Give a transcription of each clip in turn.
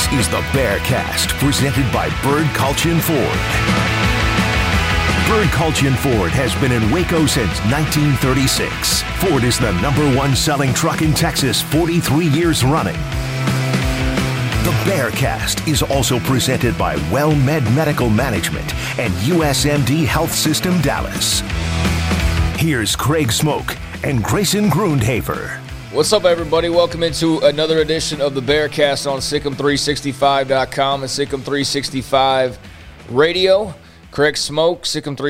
is the Bearcast, presented by Bird Kultgen Ford. Bird Kultgen Ford has been in Waco since 1936. Ford is the #1 selling truck in Texas 43 years running. The Bearcast is also presented by WellMed Medical Management and USMD Health System Dallas. Here's Craig Smoke and Grayson Grundhafer. What's up, everybody? Welcome into another edition of the Bearcast on SicEm365.com and SicEm365 Radio. Craig Smoke,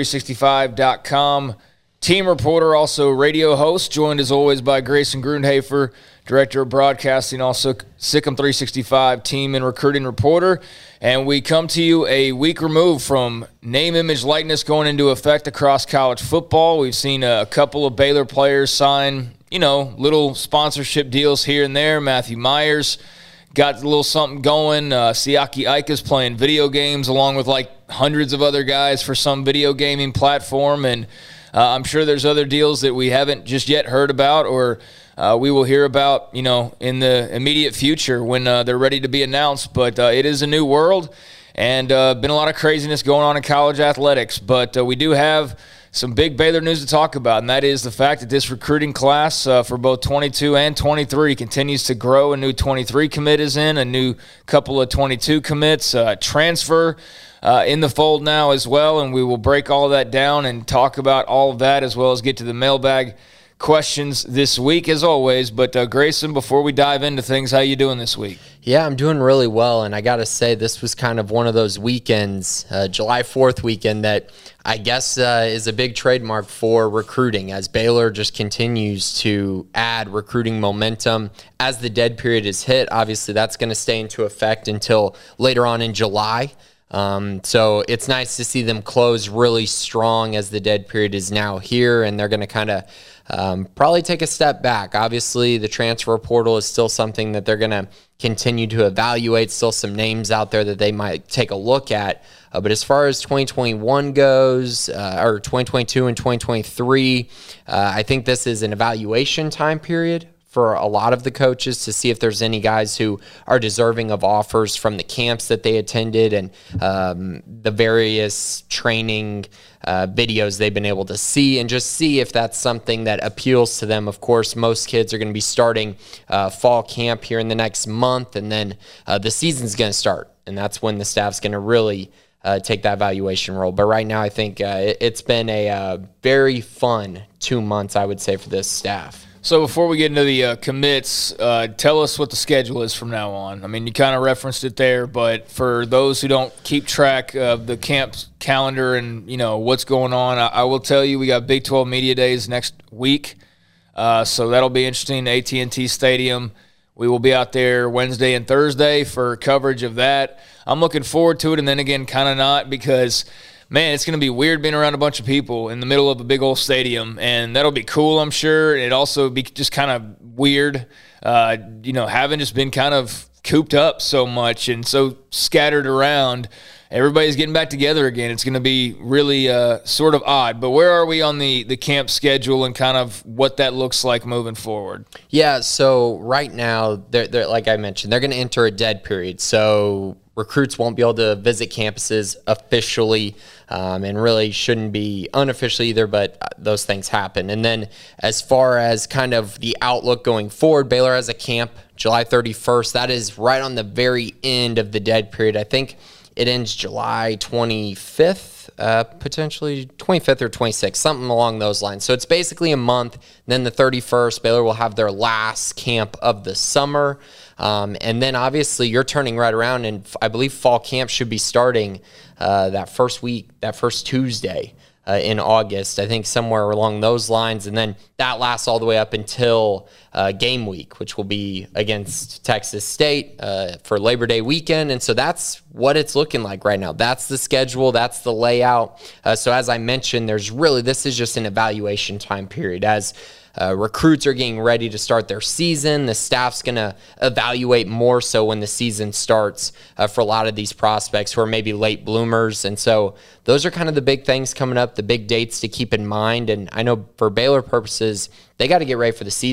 SicEm365.com team reporter, also radio host, joined as always by Grayson Grundhafer, director of broadcasting, also SicEm365 team and recruiting reporter. And we come to you a week removed from name, image, likeness going into effect across college football. We've seen a couple of Baylor players sign, little sponsorship deals here and there. Matthew Myers got a little something going. Siaki Ike is playing video games along with like hundreds of other guys for some video gaming platform. And I'm sure there's other deals that we haven't just yet heard about or we will hear about, in the immediate future when they're ready to be announced. But it is a new world and been a lot of craziness going on in college athletics. But we do have some big Baylor news to talk about, and that is the fact that this recruiting class for both 22 and 23 continues to grow. A new 23 commit is in, a new couple of 22 commits, transfer in the fold now as well, and we will break all of that down and talk about all of that as well as get to the mailbag questions this week as always. But Grayson, before we dive into things, how you doing this week? Yeah, I'm doing really well, and I got to say this was kind of one of those weekends, July 4th weekend, that I guess is a big trademark for recruiting as Baylor just continues to add recruiting momentum. As the dead period is hit, obviously that's going to stay into effect until later on in July. So it's nice to see them close really strong as the dead period is now here, and they're going to kind of probably take a step back. Obviously, the transfer portal is still something that they're going to continue to evaluate, still some names out there that they might take a look at. But as far as 2021 goes, or 2022 and 2023, I think this is an evaluation time period for a lot of the coaches to see if there's any guys who are deserving of offers from the camps that they attended and the various training videos they've been able to see, and just see if that's something that appeals to them. Of course, most kids are going to be starting fall camp here in the next month, and then the season's going to start, and that's when the staff's going to really take that evaluation role. But right now, I think it's been a very fun 2 months, I would say, for this staff. So before we get into the commits, tell us what the schedule is from now on. I mean, you kind of referenced it there, but for those who don't keep track of the camp calendar and, what's going on, I will tell you we got Big 12 Media Days next week. So that'll be interesting. AT&T Stadium. We will be out there Wednesday and Thursday for coverage of that. I'm looking forward to it, and then again, kind of not, because man, it's going to be weird being around a bunch of people in the middle of a big old stadium, and that'll be cool, I'm sure. It'd also be just kind of weird, having just been kind of cooped up so much and so scattered around. Everybody's getting back together again. It's going to be really sort of odd. But where are we on the camp schedule and kind of what that looks like moving forward? Yeah, so right now, they're like I mentioned, they're going to enter a dead period. So recruits won't be able to visit campuses officially, and really shouldn't be unofficially either, but those things happen. And then as far as kind of the outlook going forward, Baylor has a camp July 31st. That is right on the very end of the dead period. I think it ends July 25th, potentially 25th or 26th, something along those lines. So it's basically a month. Then the 31st, Baylor will have their last camp of the summer. And then obviously you're turning right around, and I believe fall camp should be starting that first week, that first Tuesday in August, I think somewhere along those lines. And then that lasts all the way up until game week, which will be against Texas State for Labor Day weekend. And so that's what it's looking like right now. That's the schedule. That's the layout. So as I mentioned, this is just an evaluation time period. As recruits are getting ready to start their season, the staff's going to evaluate more so when the season starts for a lot of these prospects who are maybe late bloomers. And so those are kind of the big things coming up, the big dates to keep in mind. And I know for Baylor purposes, they got to get ready for the season.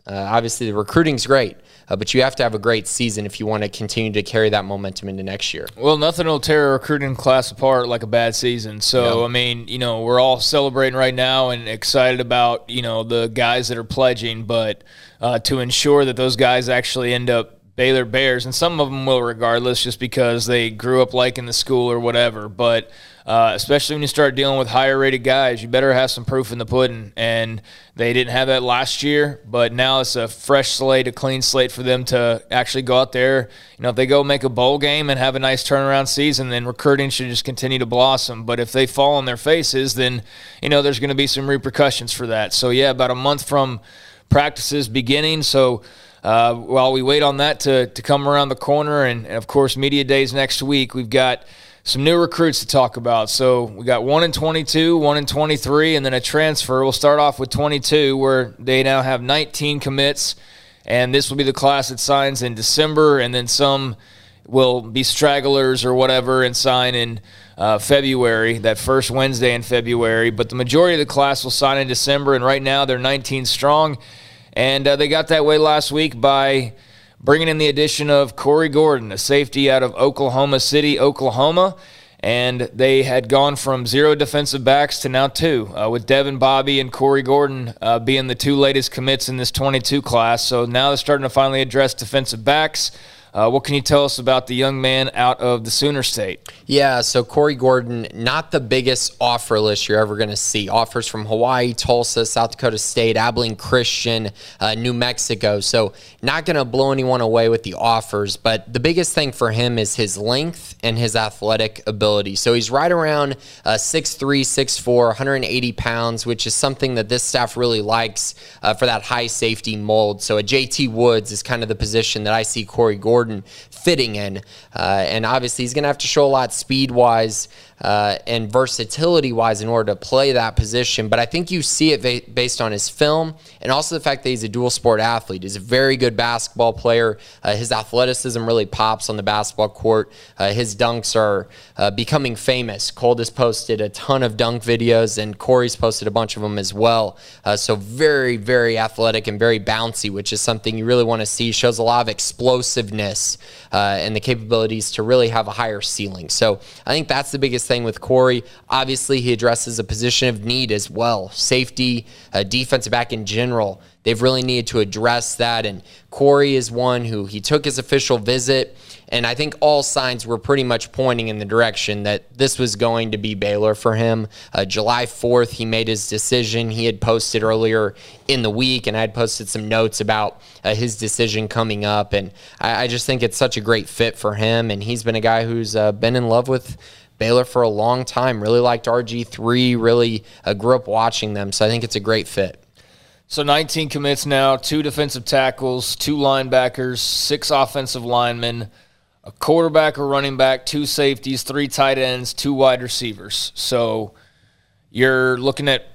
Obviously, the recruiting's great, but you have to have a great season if you want to continue to carry that momentum into next year. Well, nothing will tear a recruiting class apart like a bad season. So, yeah. I mean, we're all celebrating right now and excited about, the guys that are pledging, but to ensure that those guys actually end up Baylor Bears, and some of them will regardless just because they grew up liking the school or whatever, but especially when you start dealing with higher-rated guys, you better have some proof in the pudding, and they didn't have that last year, but now it's a fresh slate, a clean slate for them to actually go out there. If they go make a bowl game and have a nice turnaround season, then recruiting should just continue to blossom, but if they fall on their faces, then, there's going to be some repercussions for that. So, yeah, about a month from practices beginning, so while we wait on that to come around the corner, and of course, media days next week, we've got some new recruits to talk about. So we got 1 in 22, 1 in 23, and then a transfer. We'll start off with 22, where they now have 19 commits, and this will be the class that signs in December, and then some will be stragglers or whatever and sign in February, that first Wednesday in February. But the majority of the class will sign in December, and right now they're 19 strong. And they got that way last week by bringing in the addition of Corey Gordon, a safety out of Oklahoma City, Oklahoma. And they had gone from 0 defensive backs to now 2, with Devin Bobby and Corey Gordon being the 2 latest commits in this 22 class. So now they're starting to finally address defensive backs. What can you tell us about the young man out of the Sooner State? Yeah, so Corey Gordon, not the biggest offer list you're ever going to see. Offers from Hawaii, Tulsa, South Dakota State, Abilene Christian, New Mexico. So not going to blow anyone away with the offers, but the biggest thing for him is his length and his athletic ability. So he's right around 6'3", 6'4", 180 pounds, which is something that this staff really likes for that high safety mold. So a JT Woods is kind of the position that I see Corey Gordon fitting in, and obviously he's going to have to show a lot speed-wise and versatility-wise in order to play that position, but I think you see it based on his film and also the fact that he's a dual-sport athlete. He's a very good basketball player. His athleticism really pops on the basketball court. His dunks are becoming famous. Colt has posted a ton of dunk videos, and Corey's posted a bunch of them as well. So very, very athletic and very bouncy, which is something you really want to see. Shows a lot of explosiveness and the capabilities to really have a higher ceiling. So I think that's the biggest thing with Corey. Obviously, he addresses a position of need as well. Safety, defensive back in general, they've really needed to address that. And Corey is one who he took his official visit, and I think all signs were pretty much pointing in the direction that this was going to be Baylor for him. July 4th, he made his decision. He had posted earlier in the week, and I had posted some notes about his decision coming up. And I just think it's such a great fit for him, and he's been a guy who's been in love with Baylor for a long time, really liked RG3, really grew up watching them, so I think it's a great fit. So 19 commits now, 2 defensive tackles, 2 linebackers, 6 offensive linemen, a quarterback, a running back, 2 safeties, 3 tight ends, 2 wide receivers. So you're looking at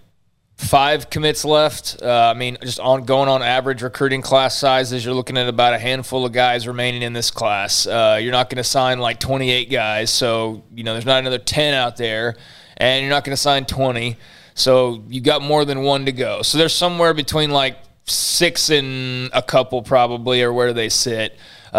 5 commits left. Just going on average recruiting class sizes, you're looking at about a handful of guys remaining in this class. You're not going to sign like 28 guys, so there's not another 10 out there, and you're not going to sign 20. So you got more than 1 to go. So there's somewhere between like 6 and a couple probably, or where they sit.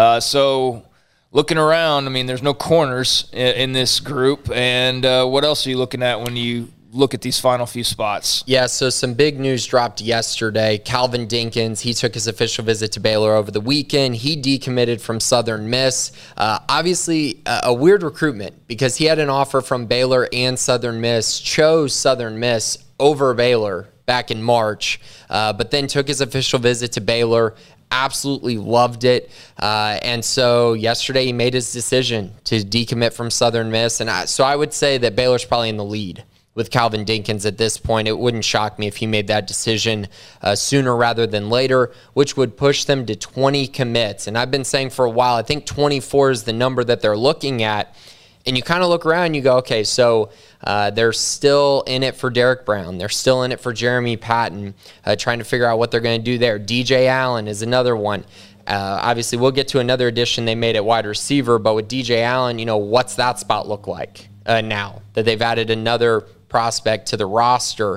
So looking around, there's no corners in this group. And what else are you looking at when you look at these final few spots? Yeah, so some big news dropped yesterday. Calvin Dinkins, he took his official visit to Baylor over the weekend. He decommitted from Southern Miss. Obviously, a weird recruitment because he had an offer from Baylor and Southern Miss, chose Southern Miss over Baylor back in March, but then took his official visit to Baylor. Absolutely loved it. And so yesterday he made his decision to decommit from Southern Miss. And so I would say that Baylor's probably in the lead with Calvin Dinkins at this point. It wouldn't shock me if he made that decision sooner rather than later, which would push them to 20 commits. And I've been saying for a while, I think 24 is the number that they're looking at. And you kind of look around and you go, okay, so they're still in it for Derek Brown. They're still in it for Jeremy Patton, trying to figure out what they're going to do there. DJ Allen is another one. Obviously, we'll get to another addition they made at wide receiver, but with DJ Allen, what's that spot look like now that they've added another prospect to the roster?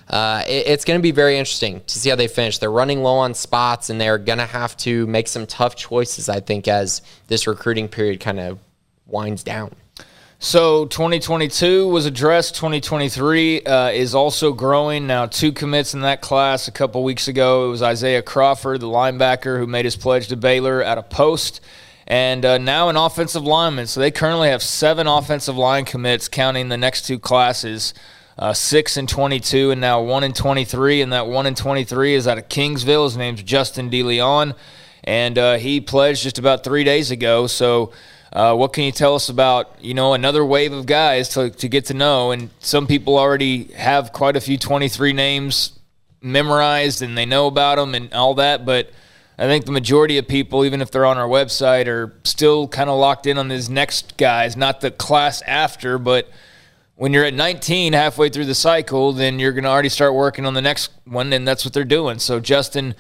It's going to be very interesting to see how they finish. They're running low on spots, and they're going to have to make some tough choices, I think, as this recruiting period kind of winds down. So 2022 was addressed. 2023 is also growing. Now 2 commits in that class. A couple weeks ago, it was Isaiah Crawford, the linebacker who made his pledge to Baylor at a post, and now an offensive lineman. So they currently have 7 offensive line commits, counting the next 2 classes, 6 in 22 and now 1 in 23. And that 1 in 23 is out of Kingsville. His name's Justin DeLeon, and he pledged just about 3 days ago. So what can you tell us about, another wave of guys to get to know? And some people already have quite a few 23 names memorized and they know about them and all that. But I think the majority of people, even if they're on our website, are still kind of locked in on these next guys, not the class after. But when you're at 19 halfway through the cycle, then you're going to already start working on the next one, and that's what they're doing. So Justin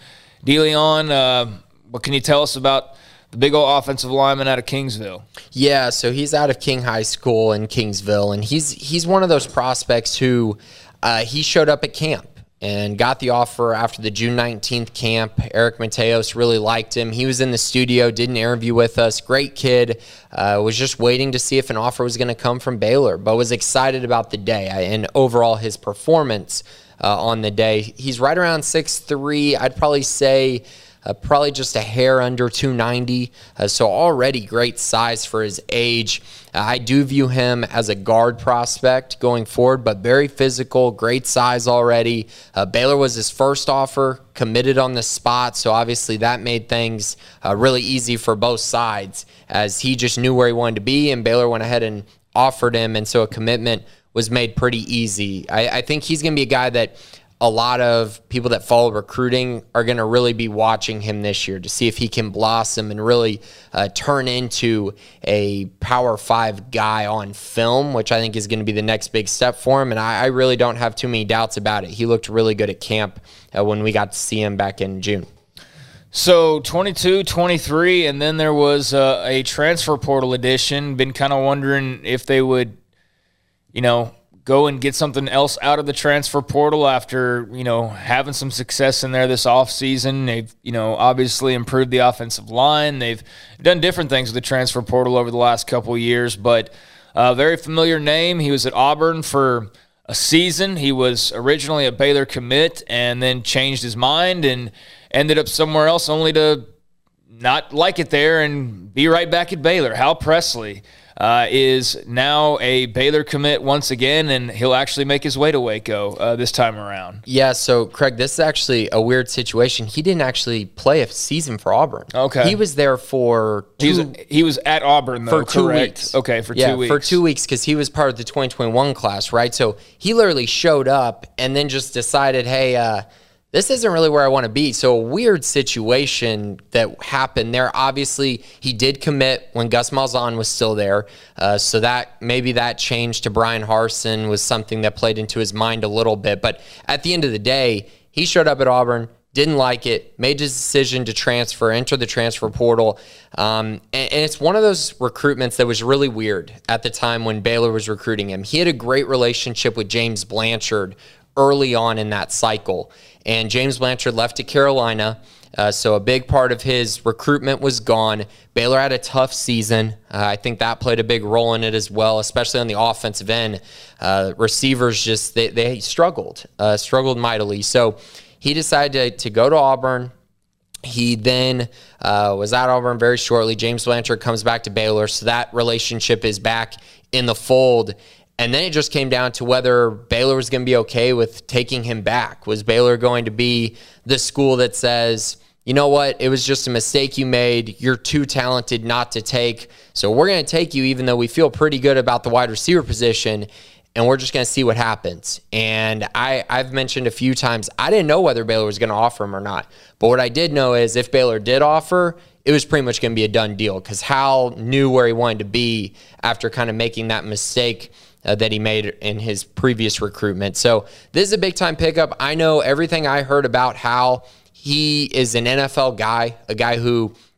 DeLeon, what can you tell us about the big old offensive lineman out of Kingsville? Yeah, so he's out of King High School in Kingsville, and he's one of those prospects who he showed up at camp and got the offer after the June 19th camp. Eric Mateos really liked him. He was in the studio, did an interview with us. Great kid. Was just waiting to see if an offer was going to come from Baylor, but was excited about the day and overall his performance on the day. He's right around 6'3". I'd probably say probably just a hair under 290, so already great size for his age. I do view him as a guard prospect going forward, but very physical, great size already. Baylor was his first offer, committed on the spot, so obviously that made things really easy for both sides, as he just knew where he wanted to be, and Baylor went ahead and offered him, and so a commitment was made pretty easy. I think he's going to be a guy that a lot of people that follow recruiting are going to really be watching him this year to see if he can blossom and really turn into a Power 5 guy on film, which I think is going to be the next big step for him. And I really don't have too many doubts about it. He looked really good at camp when we got to see him back in June. So 22, 23, and then there was a transfer portal edition. Been kind of wondering if they would, go and get something else out of the transfer portal after, having some success in there this offseason. They've, obviously improved the offensive line. They've done different things with the transfer portal over the last couple of years, but a very familiar name. He was at Auburn for a season. He was originally a Baylor commit and then changed his mind and ended up somewhere else only to not like it there and be right back at Baylor. Hal Presley is now a Baylor commit once again, and he'll actually make his way to Waco this time around. Yeah, so, Craig, this is actually a weird situation. He didn't actually play a season for Auburn. Okay. He was there for He was at Auburn, though, for 2 correct? weeks. Okay, for 2 weeks. Yeah, for 2 weeks, because he was part of the 2021 class, right? So he literally showed up and then just decided, hey, this isn't really where I want to be. So a weird situation that happened there. Obviously, he did commit when Gus Malzahn was still there. So that maybe that change to Brian Harsin was something that played into his mind a little bit. But at the end of the day, he showed up at Auburn, didn't like it, made his decision to transfer, enter the transfer portal. And it's one of those recruitments that was really weird at the time when Baylor was recruiting him. He had a great relationship with James Blanchard early on in that cycle. And James Blanchard left to Carolina, so a big part of his recruitment was gone. Baylor had a tough season. I think that played a big role in it as well, especially on the offensive end. Receivers just, they struggled mightily. So he decided to go to Auburn. He then was at Auburn very shortly. James Blanchard comes back to Baylor, so that relationship is back in the fold. And then it just came down to whether Baylor was going to be okay with taking him back. Was Baylor going to be the school that says, you know what, it was just a mistake you made. You're too talented not to take. So we're going to take you even though we feel pretty good about the wide receiver position, and we're just going to see what happens. And I've mentioned a few times, I didn't know whether Baylor was going to offer him or not. But what I did know is if Baylor did offer, it was pretty much going to be a done deal because Hal knew where he wanted to be after kind of making that mistake that he made in his previous recruitment. So this is a big-time pickup. I know everything I heard about Hal. He is an NFL guy, a guy who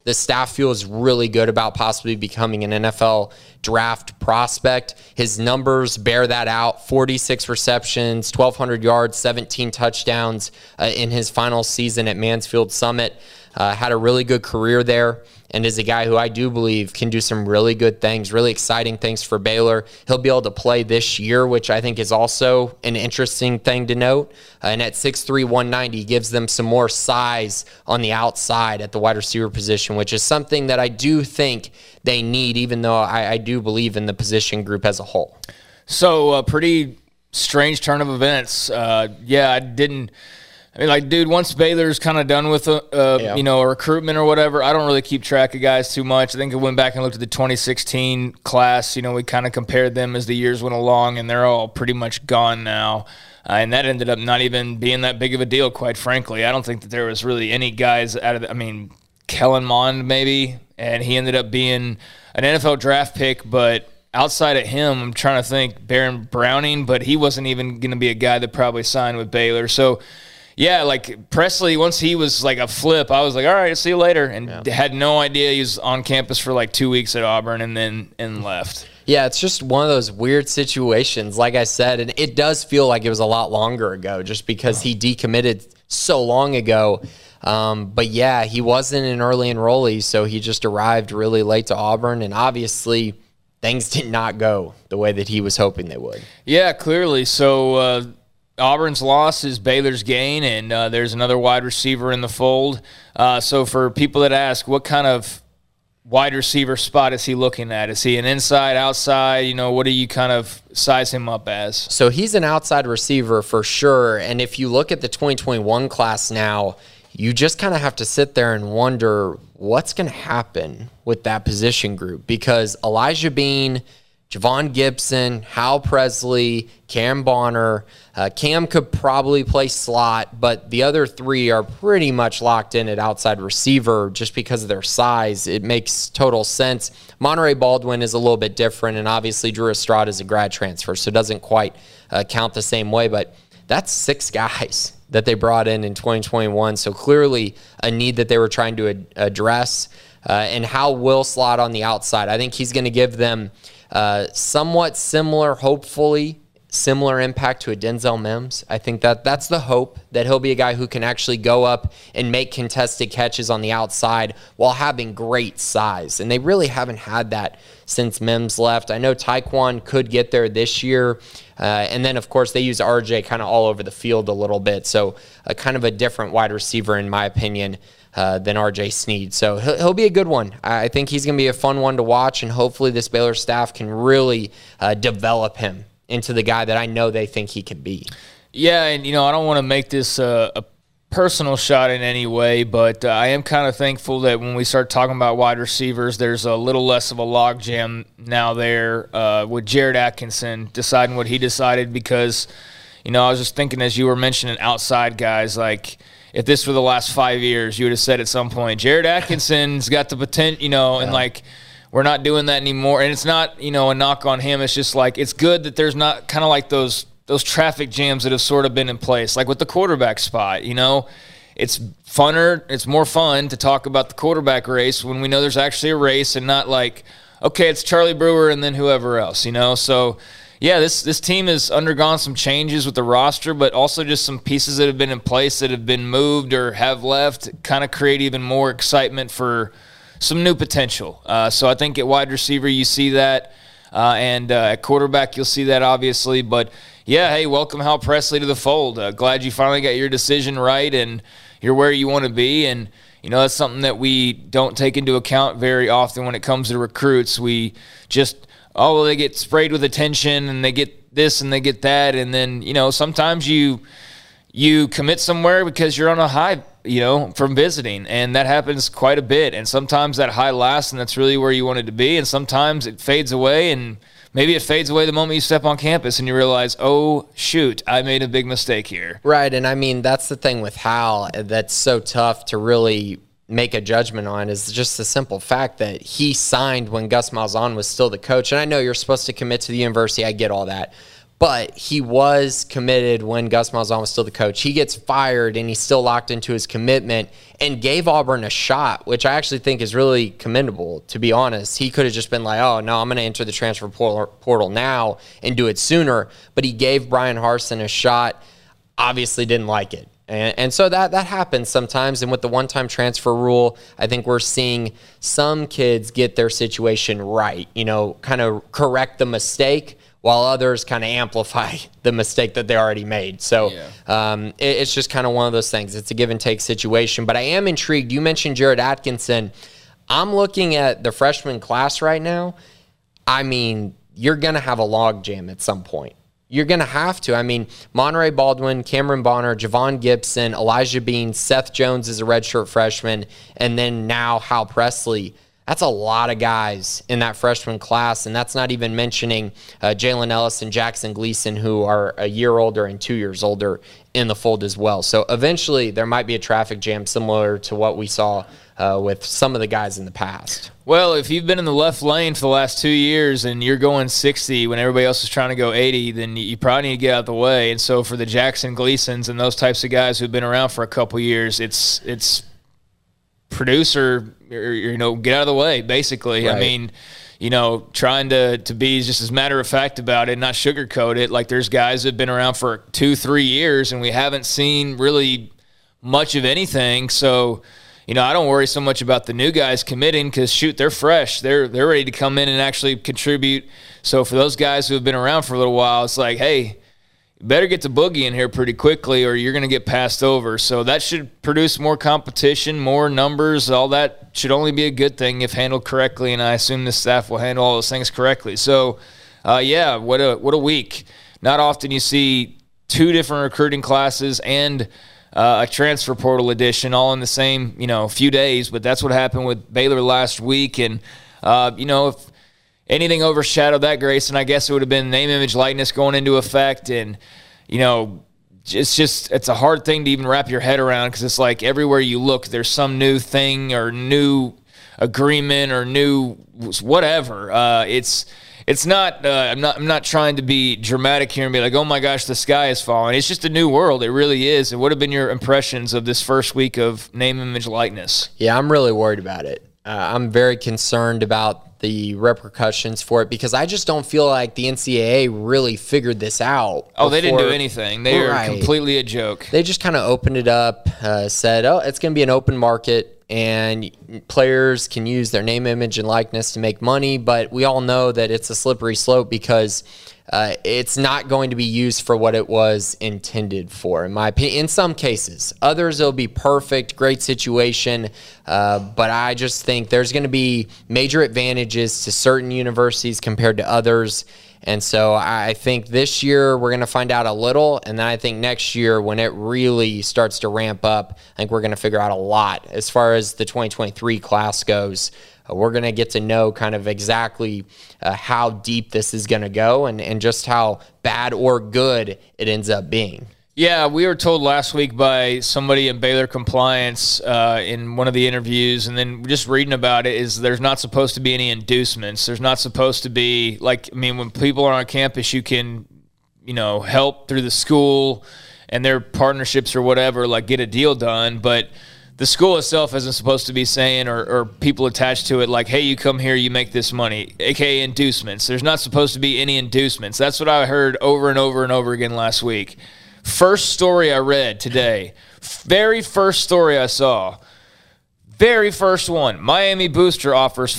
the staff feels really good about possibly becoming an NFL draft prospect. His numbers bear that out. 46 receptions, 1,200 yards, 17 touchdowns in his final season at Mansfield Summit. Had a really good career there, and is a guy who I do believe can do some really good things, really exciting things for Baylor. He'll be able to play this year, which I think is also an interesting thing to note. And at 6'3", 190, gives them some more size on the outside at the wide receiver position, which is something that I do think they need, even though I do believe in the position group as a whole. So, pretty strange turn of events. Dude, once Baylor's kind of done with a recruitment or whatever, I don't really keep track of guys too much. I think I went back and looked at the 2016 class. We kind of compared them as the years went along, and they're all pretty much gone now. And that ended up not even being that big of a deal, quite frankly. I don't think that there was really any guys out of Kellen Mond maybe, and he ended up being an NFL draft pick, but outside of him, I'm trying to think, Baron Browning, but he wasn't even going to be a guy that probably signed with Baylor. So, yeah, like Presley, once he was like a flip, I was like, all right, see you later, and had no idea he was on campus for like 2 weeks at Auburn and left. Yeah, it's just one of those weird situations, like I said, and it does feel like it was a lot longer ago just because he decommitted so long ago. But yeah, he wasn't an early enrollee, so he just arrived really late to Auburn, and obviously things did not go the way that he was hoping they would. Yeah, clearly. So Auburn's loss is Baylor's gain, and there's another wide receiver in the fold. So for people that ask, what kind of wide receiver spot is he looking at? Is he an inside, outside? What do you kind of size him up as? So he's an outside receiver for sure, and if you look at the 2021 class now, you just kind of have to sit there and wonder what's going to happen with that position group, because Elijah Bean, Javon Gibson, Hal Presley, Cam Bonner. Cam could probably play slot, but the other three are pretty much locked in at outside receiver just because of their size. It makes total sense. Monterey Baldwin is a little bit different, and obviously Drew Estrada is a grad transfer, so it doesn't quite count the same way, but that's 6 guys that they brought in 2021, so clearly a need that they were trying to address. And Hal will slot on the outside. I think he's going to give them somewhat similar, hopefully similar impact to a Denzel Mims. I think that's the hope, that he'll be a guy who can actually go up and make contested catches on the outside while having great size. And they really haven't had that since Mims left. I know Taekwon could get there this year. And then, of course, they use RJ kind of all over the field a little bit. So kind of a different wide receiver, in my opinion, than RJ Sneed. So he'll be a good one. I think he's going to be a fun one to watch, and hopefully this Baylor staff can really develop him into the guy that I know they think he can be. Yeah, and, I don't want to make this a personal shot in any way, but I am kind of thankful that when we start talking about wide receivers, there's a little less of a logjam now there with Jared Atkinson deciding what he decided, because, I was just thinking as you were mentioning outside guys, like, if this were the last 5 years, you would have said at some point, Jared Atkinson's got the potential, and like, we're not doing that anymore. And it's not, a knock on him. It's just like, it's good that there's not kind of like those traffic jams that have sort of been in place, like with the quarterback spot. It's funner, it's more fun to talk about the quarterback race when we know there's actually a race, and not like, okay, it's Charlie Brewer and then whoever else, So, yeah, this team has undergone some changes with the roster, but also just some pieces that have been in place that have been moved or have left, kind of create even more excitement for some new potential. So I think at wide receiver you see that, and at quarterback you'll see that obviously. But, yeah, hey, welcome Hal Presley to the fold. Glad you finally got your decision right and you're where you want to be. And, that's something that we don't take into account very often when it comes to recruits. We just – they get sprayed with attention and they get this and they get that. And then, sometimes you commit somewhere because you're on a high, from visiting. And that happens quite a bit. And sometimes that high lasts and that's really where you wanted to be. And sometimes it fades away, and maybe it fades away the moment you step on campus and you realize, oh, shoot, I made a big mistake here. Right. And that's the thing with Hal that's so tough to really make a judgment on, is just the simple fact that he signed when Gus Malzahn was still the coach. And I know you're supposed to commit to the university. I get all that. but he was committed when Gus Malzahn was still the coach. He gets fired, and he's still locked into his commitment and gave Auburn a shot, which I actually think is really commendable, to be honest. He could have just been like, oh, no, I'm going to enter the transfer portal now and do it sooner. But he gave Brian Harsin a shot, obviously didn't like it. And so that happens sometimes. And with the one-time transfer rule, I think we're seeing some kids get their situation right, kind of correct the mistake, while others kind of amplify the mistake that they already made. So it's just kind of one of those things. It's a give-and-take situation. But I am intrigued. You mentioned Jared Atkinson. I'm looking at the freshman class right now. I mean, you're going to have a log jam at some point. You're going to have to. I mean, Monterey Baldwin, Cameron Bonner, Javon Gibson, Elijah Bean, Seth Jones is a redshirt freshman, and then now Hal Presley. That's a lot of guys in that freshman class, and that's not even mentioning Jalen Ellis and Jackson Gleason, who are a year older and 2 years older in the fold as well. So eventually there might be a traffic jam similar to what we saw with some of the guys in the past. Well, if you've been in the left lane for the last 2 years and you're going 60 when everybody else is trying to go 80, then you probably need to get out of the way. And so for the Jackson Gleasons and those types of guys who've been around for a couple years, it's producer, get out of the way, basically. Right. I mean, trying to be just as matter of fact about it, not sugarcoat it. Like, there's guys that have been around for 2-3 years and we haven't seen really much of anything. So, I don't worry so much about the new guys committing because, shoot, they're fresh. They're ready to come in and actually contribute. So for those guys who have been around for a little while, it's like, hey, you better get the boogie in here pretty quickly or you're going to get passed over. So that should produce more competition, more numbers. All that should only be a good thing if handled correctly, and I assume the staff will handle all those things correctly. So, what a week. Not often you see two different recruiting classes and a transfer portal edition all in the same, few days. But that's what happened with Baylor last week. And, if anything overshadowed that, Grayson, I guess it would have been name, image, likeness going into effect. And, it's a hard thing to even wrap your head around because it's like everywhere you look, there's some new thing or new agreement or new whatever. It's not. I'm not trying to be dramatic here and be like, oh my gosh, the sky is falling. It's just a new world. It really is. And what have been your impressions of this first week of name, image, likeness? Yeah, I'm really worried about it. I'm very concerned about the repercussions for it because I just don't feel like the NCAA really figured this out. Oh, they didn't do anything. They are completely a joke. They just kind of opened it up, said, oh, it's going to be an open market. And players can use their name, image, and likeness to make money, but we all know that it's a slippery slope because it's not going to be used for what it was intended for, in my opinion. In some cases. Others, it'll be perfect, great situation, but I just think there's going to be major advantages to certain universities compared to others. And so I think this year we're going to find out a little, and then I think next year when it really starts to ramp up, I think we're going to figure out a lot. As far as the 2023 class goes, we're going to get to know kind of exactly how deep this is going to go and just how bad or good it ends up being. Yeah, we were told last week by somebody in Baylor compliance in one of the interviews, and then just reading about it, is there's not supposed to be any inducements. There's not supposed to be, when people are on campus, you can, help through the school and their partnerships or whatever, get a deal done. But the school itself isn't supposed to be saying or people attached to it hey, you come here, you make this money, a.k.a. inducements. There's not supposed to be any inducements. That's what I heard over and over and over again last week. First story I read today, very first story I saw, very first one, Miami Booster offers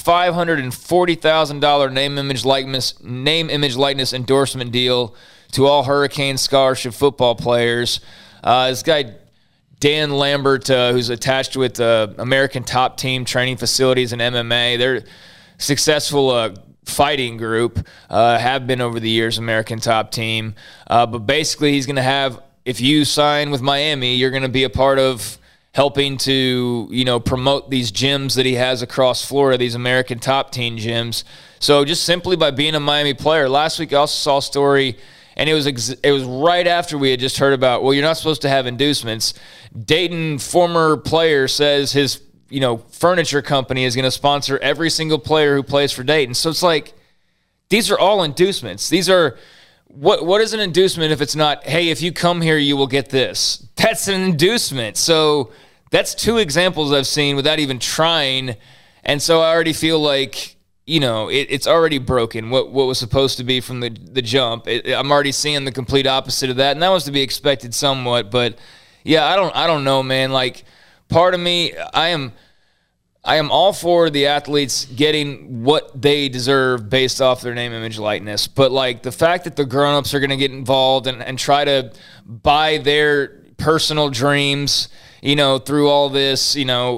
$540,000 name, image, likeness endorsement deal to all Hurricane Scholarship football players. This guy, Dan Lambert, who's attached with American Top Team Training Facilities and MMA, they're successful fighting group, have been over the years, American Top Team. But basically he's going to have, if you sign with Miami, you're going to be a part of helping to, promote these gyms that he has across Florida, these American Top Team gyms. So just simply by being a Miami player. Last week I also saw a story, and it was right after we had just heard about, well, you're not supposed to have inducements. Dayton former player says his furniture company is going to sponsor every single player who plays for Dayton. So it's these are all inducements. These are what is an inducement if it's not, hey, if you come here, you will get this? That's an inducement. So that's 2 examples I've seen without even trying. And so I already feel like, it's already broken what was supposed to be from the jump. I'm already seeing the complete opposite of that. And that was to be expected somewhat. But yeah, I don't know, man. Like, part of me, I am all for the athletes getting what they deserve based off their name, image, likeness. But, like, the fact that the grown-ups are going to get involved and try to buy their personal dreams, through all this,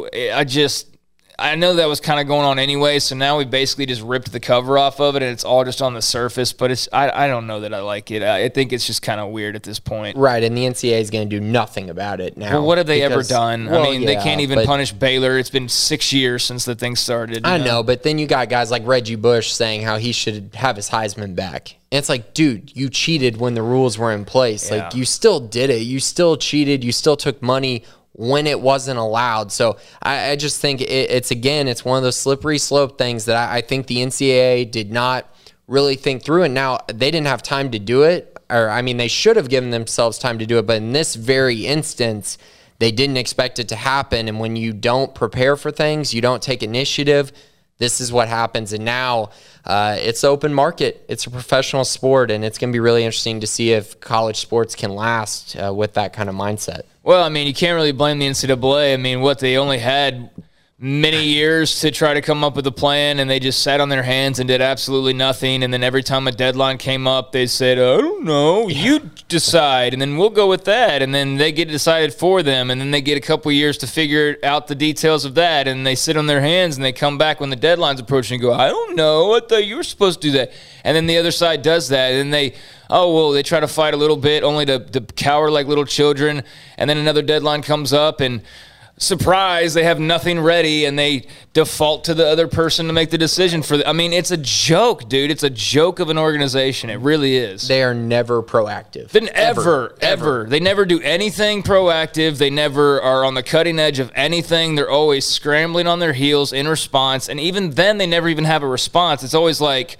I know that was kind of going on anyway, so now we basically just ripped the cover off of it, and it's all just on the surface. But I don't know that I like it. I think it's just kind of weird at this point. Right, and the NCAA is going to do nothing about it now. Well, what have they ever done? They can't even punish Baylor. It's been 6 years since the thing started. I know, but then you got guys like Reggie Bush saying how he should have his Heisman back. And it's like, dude, you cheated when the rules were in place. Yeah. Like, you still did it. You still cheated. You still took money when it wasn't allowed. So I just think it's one of those slippery slope things that I think the NCAA did not really think through. And now they didn't have time to do it. They should have given themselves time to do it. But in this very instance, they didn't expect it to happen. And when you don't prepare for things, you don't take initiative, this is what happens. And now it's open market. It's a professional sport, and it's going to be really interesting to see if college sports can last with that kind of mindset. Well, you can't really blame the NCAA. They only had many years to try to come up with a plan, and they just sat on their hands and did absolutely nothing. And then every time a deadline came up, they said, I don't know, you decide, and then we'll go with that. And then they get decided for them, and then they get a couple years to figure out the details of that, and they sit on their hands, and they come back when the deadline's approaching and go, I don't know, I thought you were supposed to do that. And then the other side does that, and they try to fight a little bit, only to cower like little children. And then another deadline comes up, and surprise, they have nothing ready, and they default to the other person to make the decision for it's a joke, dude. It's a joke of an organization. It really is. They are never proactive. Then ever. They never do anything proactive. They never are on the cutting edge of anything. They're always scrambling on their heels in response, and even then they never even have a response. It's always like,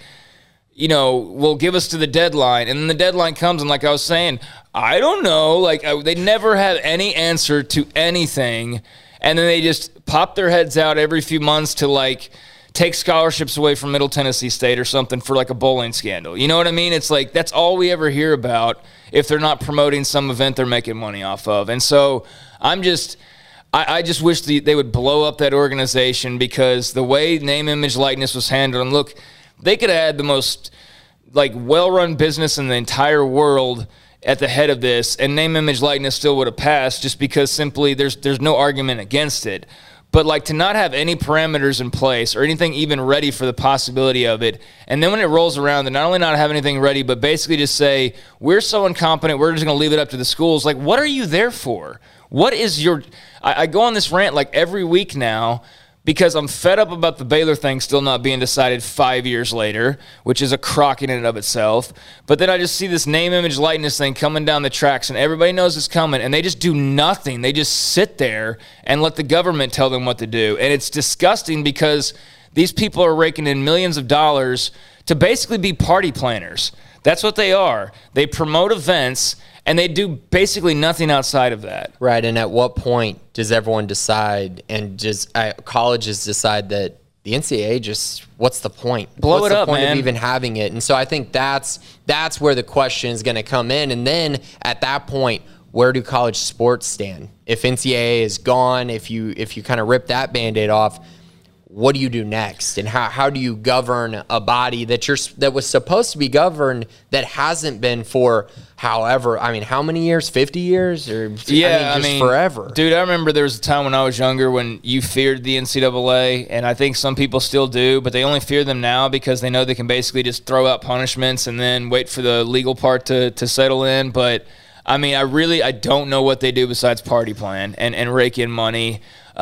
will give us to the deadline. And then the deadline comes, and like I was saying, I don't know. They never have any answer to anything. And then they just pop their heads out every few months to, take scholarships away from Middle Tennessee State or something for, a bowling scandal. You know what I mean? It's that's all we ever hear about if they're not promoting some event they're making money off of. And so I just wish they would blow up that organization, because the way name, image, likeness was handled, and look, they could have had the most well-run business in the entire world at the head of this, and name, image, likeness still would have passed, just because simply there's no argument against it. But to not have any parameters in place or anything even ready for the possibility of it, and then when it rolls around, to not only not have anything ready, but basically just say, we're so incompetent, we're just going to leave it up to the schools. What are you there for? What is your... I go on this rant every week now, because I'm fed up about the Baylor thing still not being decided 5 years later, which is a crock in and of itself. But then I just see this name, image, likeness thing coming down the tracks, and everybody knows it's coming, and they just do nothing. They just sit there and let the government tell them what to do. And it's disgusting, because these people are raking in millions of dollars to basically be party planners. That's what they are. They promote events, and they do basically nothing outside of that. Right, and at what point does everyone decide, and just colleges decide that the NCAA just, what's the point? Blow it up, man. What's the point of even having it? And so I think that's where the question is going to come in. And then at that point, where do college sports stand? If NCAA is gone, if you kind of rip that Band-Aid off, what do you do next? And how do you govern a body that was supposed to be governed that hasn't been for how many years? 50 years? Or just forever. Dude, I remember there was a time when I was younger when you feared the NCAA, and I think some people still do, but they only fear them now because they know they can basically just throw out punishments and then wait for the legal part to settle in. But I don't know what they do besides party plan and rake in money.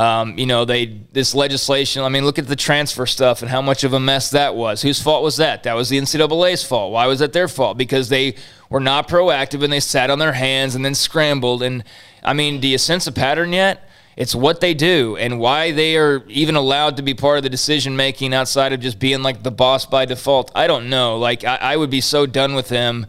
This legislation, look at the transfer stuff and how much of a mess that was. Whose fault was that? That was the NCAA's fault. Why was that their fault? Because they were not proactive and they sat on their hands and then scrambled. And, do you sense a pattern yet? It's what they do and why they are even allowed to be part of the decision-making outside of just being the boss by default. I don't know. I would be so done with them.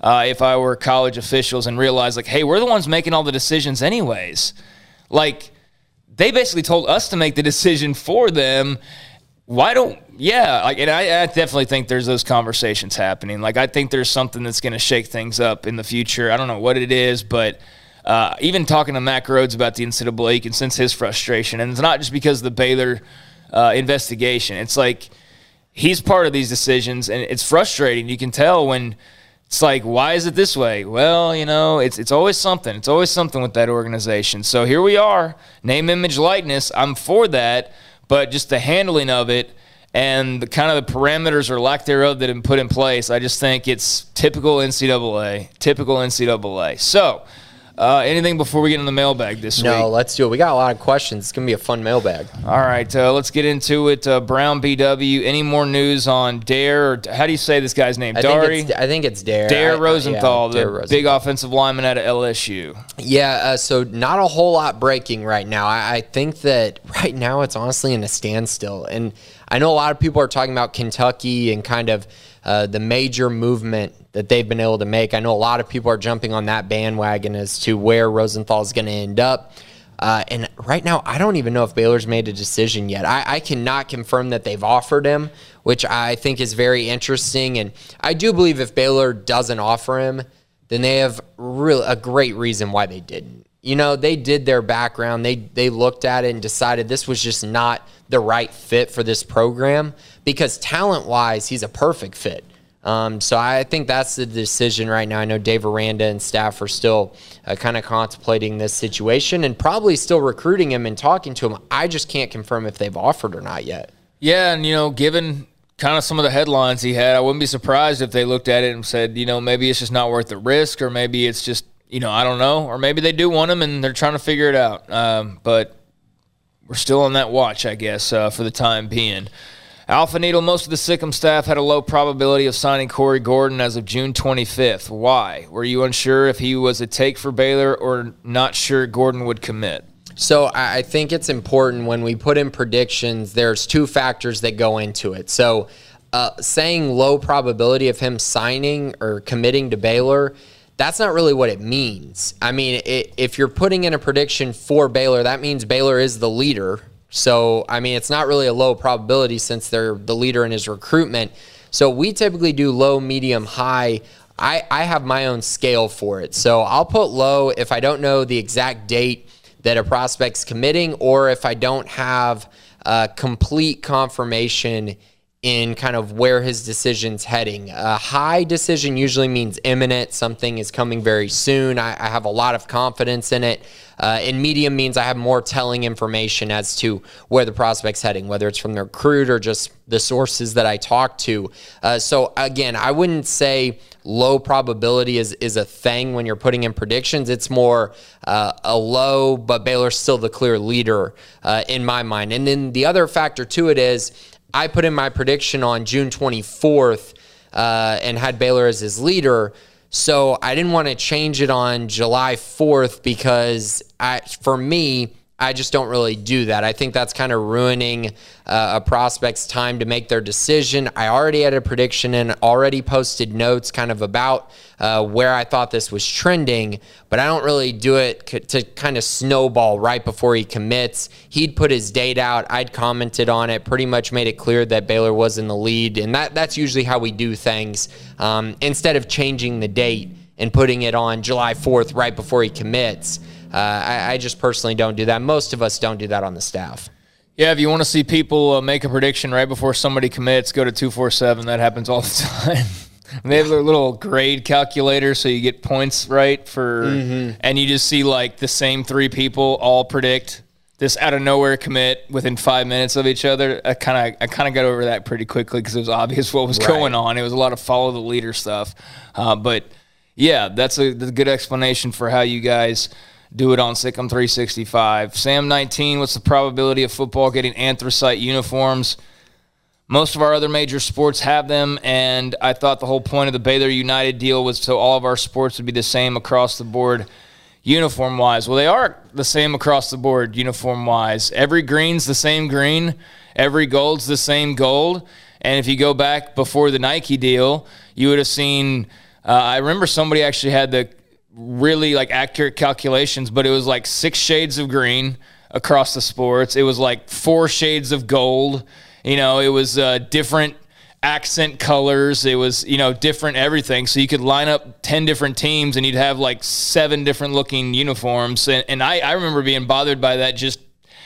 if I were college officials and realized, like, hey, we're the ones making all the decisions anyways. Like, they basically told us to make the decision for them. Why don't – yeah, like, and I definitely think there's those conversations happening. Like, I think there's something that's going to shake things up in the future. I don't know what it is, but even talking to Mack Rhoades about the NCAA, you can sense his frustration. And it's not just because of the Baylor investigation. It's like he's part of these decisions, and it's frustrating. You can tell when – it's like, why is it this way? Well, you know, it's always something. It's always something with that organization. So here we are, name, image, likeness. I'm for that, but just the handling of it and the kind of the parameters or lack thereof that have been put in place, I just think it's typical NCAA. Typical NCAA. So, anything before we get in the mailbag this week? No, let's do it. We got a lot of questions. It's going to be a fun mailbag. All right, let's get into it. Brown BW, any more news on Dare? Or how do you say this guy's name? I think it's Dare. Dare Rosenthal, Dare the Rosenthal. big offensive lineman out of LSU. Yeah, so not a whole lot breaking right now. I think that right now it's honestly in a standstill. And I know a lot of people are talking about Kentucky and kind of the major movement that they've been able to make. I know a lot of people are jumping on that bandwagon as to where Rosenthal is going to end up. And right now, I don't even know if Baylor's made a decision yet. I cannot confirm that they've offered him, which I think is very interesting. And I do believe if Baylor doesn't offer him, then they have a great reason why they didn't. You know, they did their background. They looked at it and decided this was just not the right fit for this program because talent-wise, he's a perfect fit. So I think that's the decision right now. I know Dave Aranda and staff are still kind of contemplating this situation and probably still recruiting him and talking to him. I just can't confirm if they've offered or not yet. Yeah, and, you know, given kind of some of the headlines he had, I wouldn't be surprised if they looked at it and said, you know, maybe it's just not worth the risk, or maybe it's just, you know, I don't know, or maybe they do want him and they're trying to figure it out. But we're still on that watch, I guess, for the time being. Alpha Needle, most of the Sikkim staff had a low probability of signing Corey Gordon as of June 25th. Why? Were you unsure if he was a take for Baylor or not sure Gordon would commit? So I think it's important when we put in predictions, there's two factors that go into it. So saying low probability of him signing or committing to Baylor, that's not really what it means. I mean, if you're putting in a prediction for Baylor, that means Baylor is the leader. So, I mean, it's not really a low probability since they're the leader in his recruitment. So we typically do low, medium, high. I have my own scale for it. So I'll put low if I don't know the exact date that a prospect's committing or if I don't have complete confirmation in kind of where his decision's heading. A high decision usually means imminent. Something is coming very soon. I have a lot of confidence in it. And medium means I have more telling information as to where the prospect's heading, whether it's from the recruit or just the sources that I talk to. So again, I wouldn't say low probability is a thing when you're putting in predictions. It's more a low, but Baylor's still the clear leader in my mind. And then the other factor to it is I put in my prediction on June 24th and had Baylor as his leader. So I didn't want to change it on July 4th because for me, I just don't really do that. I think that's kind of ruining a prospect's time to make their decision. I already had a prediction and already posted notes kind of about where I thought this was trending, but I don't really do it to kind of snowball right before he commits. He'd put his date out. I'd commented on it, pretty much made it clear that Baylor was in the lead, and that's usually how we do things. Instead of changing the date and putting it on July 4th right before he commits, I just personally don't do that. Most of us don't do that on the staff. Yeah, if you want to see people make a prediction right before somebody commits, go to 247. That happens all the time. They have their little grade calculator, so you get points right for, and you just see like the same three people all predict this out of nowhere commit within 5 minutes of each other. I kind of got over that pretty quickly because it was obvious what was going on. It was a lot of follow the leader stuff, but yeah, that's a good explanation for how you guys do it on Sikkim 365. Sam 19, what's the probability of football getting anthracite uniforms? Most of our other major sports have them, and I thought the whole point of the Baylor United deal was so all of our sports would be the same across the board uniform-wise. Well, they are the same across the board uniform-wise. Every green's the same green. Every gold's the same gold. And if you go back before the Nike deal, you would have seen I remember somebody actually had the really like accurate calculations, but it was like 6 shades of green across the sports. It was like 4 shades of gold. You know, it was different accent colors. It was, you know, different everything. So you could line up 10 different teams and you'd have like 7 different looking uniforms. And I remember being bothered by that just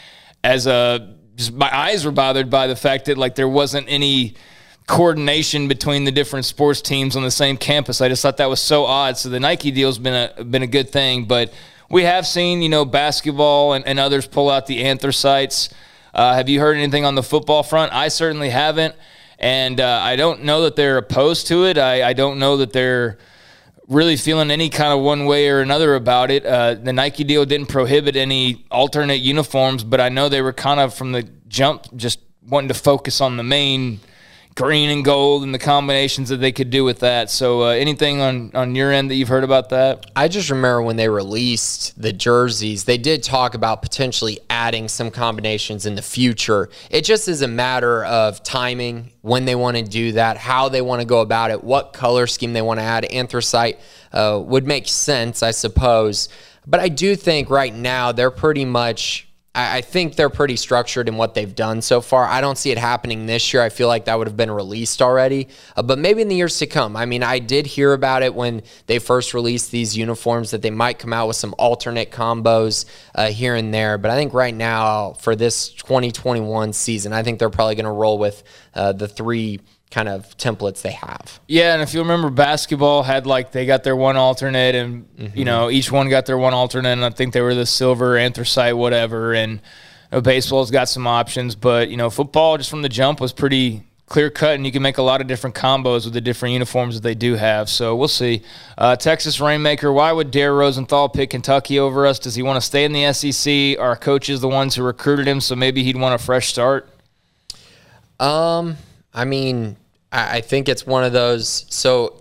my eyes were bothered by the fact that like there wasn't any coordination between the different sports teams on the same campus. I just thought that was so odd. So the Nike deal's been a good thing, but we have seen, you know, basketball and others pull out the anthracites. Have you heard anything on the football front? I certainly haven't. And I don't know that they're opposed to it. I don't know that they're really feeling any kind of one way or another about it. The Nike deal didn't prohibit any alternate uniforms, but I know they were kind of from the jump just wanting to focus on the main green and gold and the combinations that they could do with that. So anything on your end that you've heard about that? I just remember when they released the jerseys, they did talk about potentially adding some combinations in the future. It just is a matter of timing, when they want to do that, how they want to go about it, what color scheme they want to add. Anthracite would make sense, I suppose. But I do think right now they're pretty much... I think they're pretty structured in what they've done so far. I don't see it happening this year. I feel like that would have been released already, but maybe in the years to come. I mean, I did hear about it when they first released these uniforms that they might come out with some alternate combos here and there, but I think right now for this 2021 season, I think they're probably going to roll with the 3 kind of templates they have. Yeah, and if you remember, basketball had like they got their one alternate, and you know each one got their one alternate, and I think they were the silver, anthracite, whatever. And baseball's got some options, but you know football just from the jump was pretty clear cut, and you can make a lot of different combos with the different uniforms that they do have. So we'll see. Texas Rainmaker, why would Dare Rosenthal pick Kentucky over us? Does he want to stay in the SEC? Our coaches the ones who recruited him, so maybe he'd want a fresh start? I mean, I think it's one of those. So,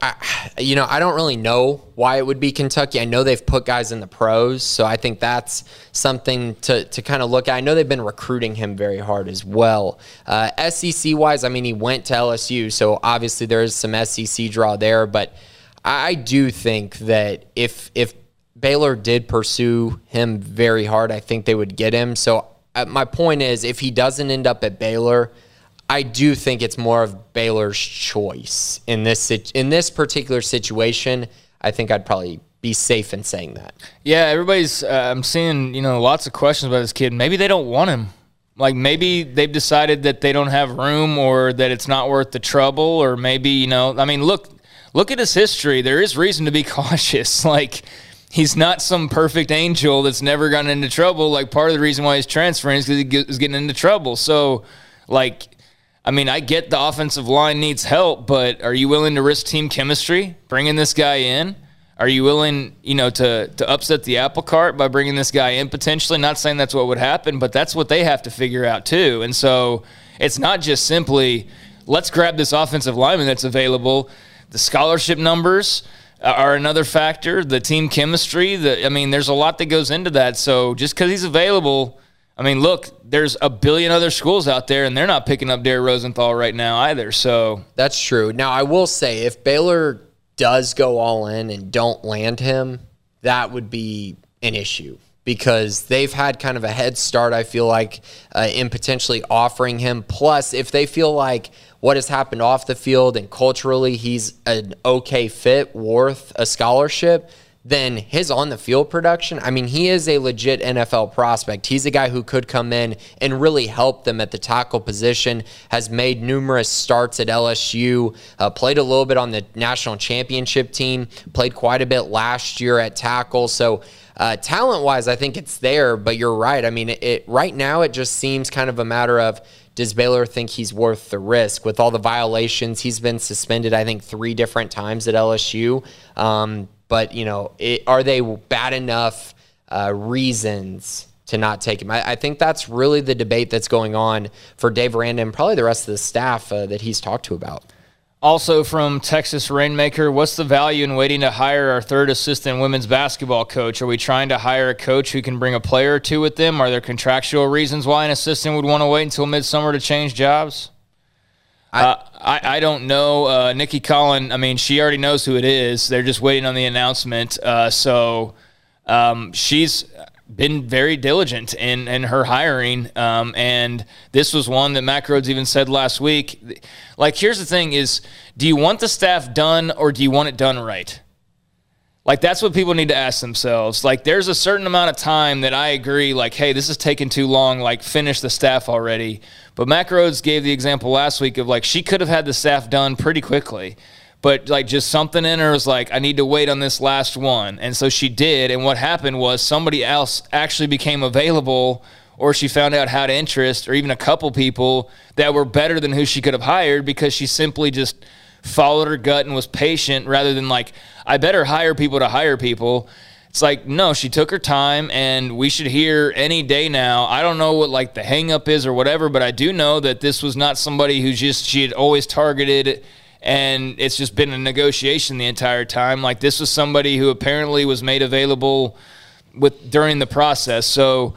I don't really know why it would be Kentucky. I know they've put guys in the pros, so I think that's something to kind of look at. I know they've been recruiting him very hard as well. SEC-wise, I mean, he went to LSU, so obviously there is some SEC draw there. But I do think that if Baylor did pursue him very hard, I think they would get him. So my point is, if he doesn't end up at Baylor, I do think it's more of Baylor's choice in this particular situation. I think I'd probably be safe in saying that. Yeah, everybody's. I'm seeing lots of questions about this kid. Maybe they don't want him. Like maybe they've decided that they don't have room, or that it's not worth the trouble, or maybe I mean, look at his history. There is reason to be cautious. Like he's not some perfect angel that's never gotten into trouble. Like part of the reason why he's transferring is because he's getting into trouble. So like. I mean, I get the offensive line needs help, but are you willing to risk team chemistry bringing this guy in? Are you willing, to upset the apple cart by bringing this guy in potentially? Not saying that's what would happen, but that's what they have to figure out too. And so it's not just simply let's grab this offensive lineman that's available. The scholarship numbers are another factor. The team chemistry. There's a lot that goes into that. So just because he's available. I mean, look, there's a billion other schools out there, and they're not picking up Dare Rosenthal right now either. So that's true. Now, I will say, if Baylor does go all in and don't land him, that would be an issue because they've had kind of a head start, I feel like, in potentially offering him. Plus, if they feel like what has happened off the field and culturally he's an okay fit worth a scholarship, then his on-the-field production, I mean, he is a legit NFL prospect. He's a guy who could come in and really help them at the tackle position, has made numerous starts at LSU, played a little bit on the national championship team, played quite a bit last year at tackle. So talent-wise, I think it's there, but you're right. I mean, right now it just seems kind of a matter of, does Baylor think he's worth the risk? With all the violations, he's been suspended, I think, 3 different times at LSU. But, are they bad enough reasons to not take him? I think that's really the debate that's going on for Dave Aranda and probably the rest of the staff that he's talked to about. Also from Texas Rainmaker, what's the value in waiting to hire our 3rd assistant women's basketball coach? Are we trying to hire a coach who can bring a player or 2 with them? Are there contractual reasons why an assistant would want to wait until midsummer to change jobs? I don't know. Nikki Collin, I mean, she already knows who it is. They're just waiting on the announcement. So she's been very diligent in her hiring. And this was one that Mack Rhoades even said last week. Like, here's the thing is, do you want the staff done or do you want it done right? Like, that's what people need to ask themselves. Like, there's a certain amount of time that I agree, like, hey, this is taking too long, like, finish the staff already. But Mack Rhoades gave the example last week of, like, she could have had the staff done pretty quickly. But, like, just something in her was like, I need to wait on this last one. And so she did. And what happened was somebody else actually became available, or she found out how to interest, or even a couple people that were better than who she could have hired because she simply just followed her gut and was patient rather than like, I better hire people to hire people. It's like, no, she took her time, and we should hear any day now. I don't know what like the hang up is or whatever, but I do know that this was not somebody who she had always targeted, and it's just been a negotiation the entire time. Like, this was somebody who apparently was made available during the process. So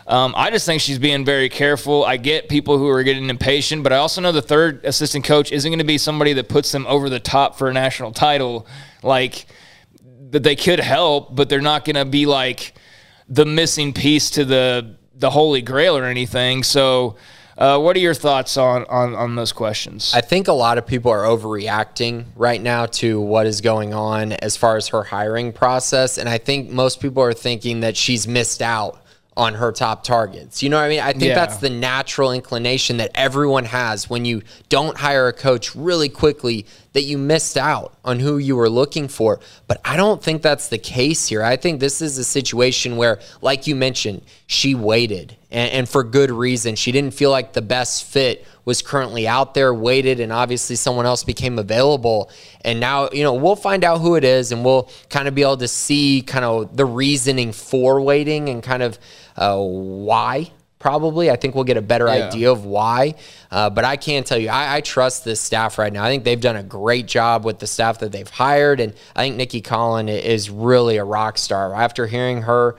I just think she's being very careful. I get people who are getting impatient, but I also know the third assistant coach isn't going to be somebody that puts them over the top for a national title. Like, that they could help, but they're not going to be like the missing piece to the Holy Grail or anything. So what are your thoughts on those questions? I think a lot of people are overreacting right now to what is going on as far as her hiring process, and I think most people are thinking that she's missed out on her top targets. You know what I mean? I think that's the natural inclination that everyone has when you don't hire a coach really quickly, that you missed out on who you were looking for. But I don't think that's the case here. I think this is a situation where, like you mentioned, she waited, and for good reason. She didn't feel like the best fit was currently out there, waited, and obviously someone else became available. And now, we'll find out who it is, and we'll kind of be able to see kind of the reasoning for waiting and kind of why. Probably. I think we'll get a better idea of why. But I can tell you, I trust this staff right now. I think they've done a great job with the staff that they've hired, and I think Nikki Collin is really a rock star. After hearing her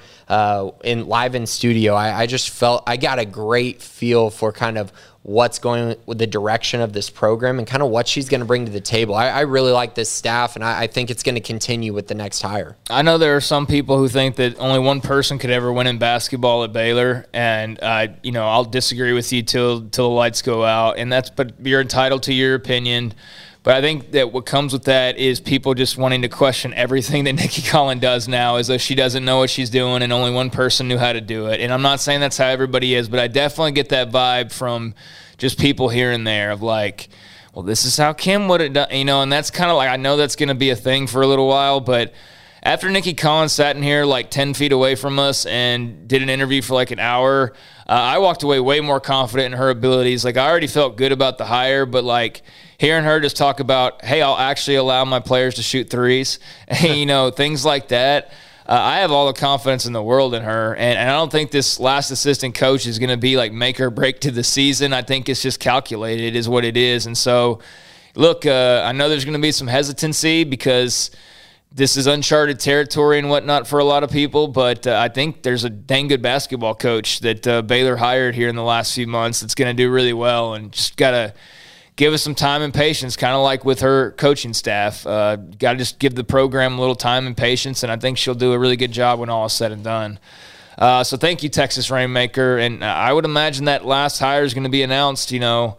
live in studio, I just felt I got a great feel for kind of what's going with the direction of this program and kind of what she's going to bring to the table. I really like this staff, and I think it's going to continue with the next hire. I know there are some people who think that only one person could ever win in basketball at Baylor, and I'll disagree with you till the lights go out, but you're entitled to your opinion. But I think that what comes with that is people just wanting to question everything that Nikki Collin does now, as though she doesn't know what she's doing and only one person knew how to do it. And I'm not saying that's how everybody is, but I definitely get that vibe from just people here and there of like, well, this is how Kim would have done, and that's kind of like, I know that's going to be a thing for a little while, but after Nikki Collin sat in here like 10 feet away from us and did an interview for like an hour, I walked away way more confident in her abilities. Like, I already felt good about the hire, but like hearing her just talk about, hey, I'll actually allow my players to shoot threes, things like that. I have all the confidence in the world in her, and I don't think this last assistant coach is going to be like make or break to the season. I think it's just calculated is what it is. And so, look, I know there's going to be some hesitancy because this is uncharted territory and whatnot for a lot of people, but I think there's a dang good basketball coach that Baylor hired here in the last few months that's going to do really well, and just got to give us some time and patience, kind of like with her coaching staff. Got to just give the program a little time and patience, and I think she'll do a really good job when all is said and done. So thank you, Texas Rainmaker, and I would imagine that last hire is going to be announced, at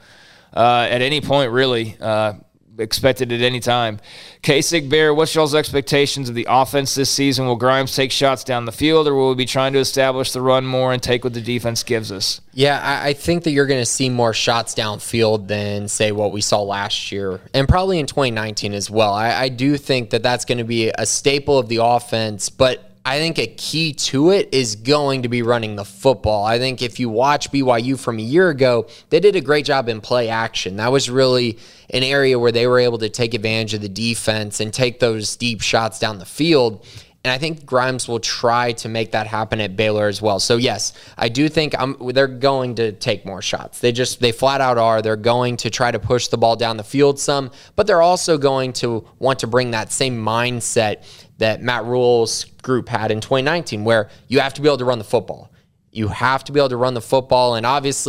any point, really. Expected at any time. Kasich Bear, what's y'all's expectations of the offense this season? Will Grimes take shots down the field, or will we be trying to establish the run more and take what the defense gives us? Yeah, I think that you're going to see more shots downfield than, say, what we saw last year, and probably in 2019 as well. I do think that that's going to be a staple of the offense, but I think a key to it is going to be running the football. I think if you watch BYU from a year ago, they did a great job in play action. That was really an area where they were able to take advantage of the defense and take those deep shots down the field. And I think Grimes will try to make that happen at Baylor as well. So, yes, I do think they're going to take more shots. They flat out are. They're going to try to push the ball down the field some, but they're also going to want to bring that same mindset that Matt Rhule's group had in 2019, where you have to be able to run the football. You have to be able to run the football, and obviously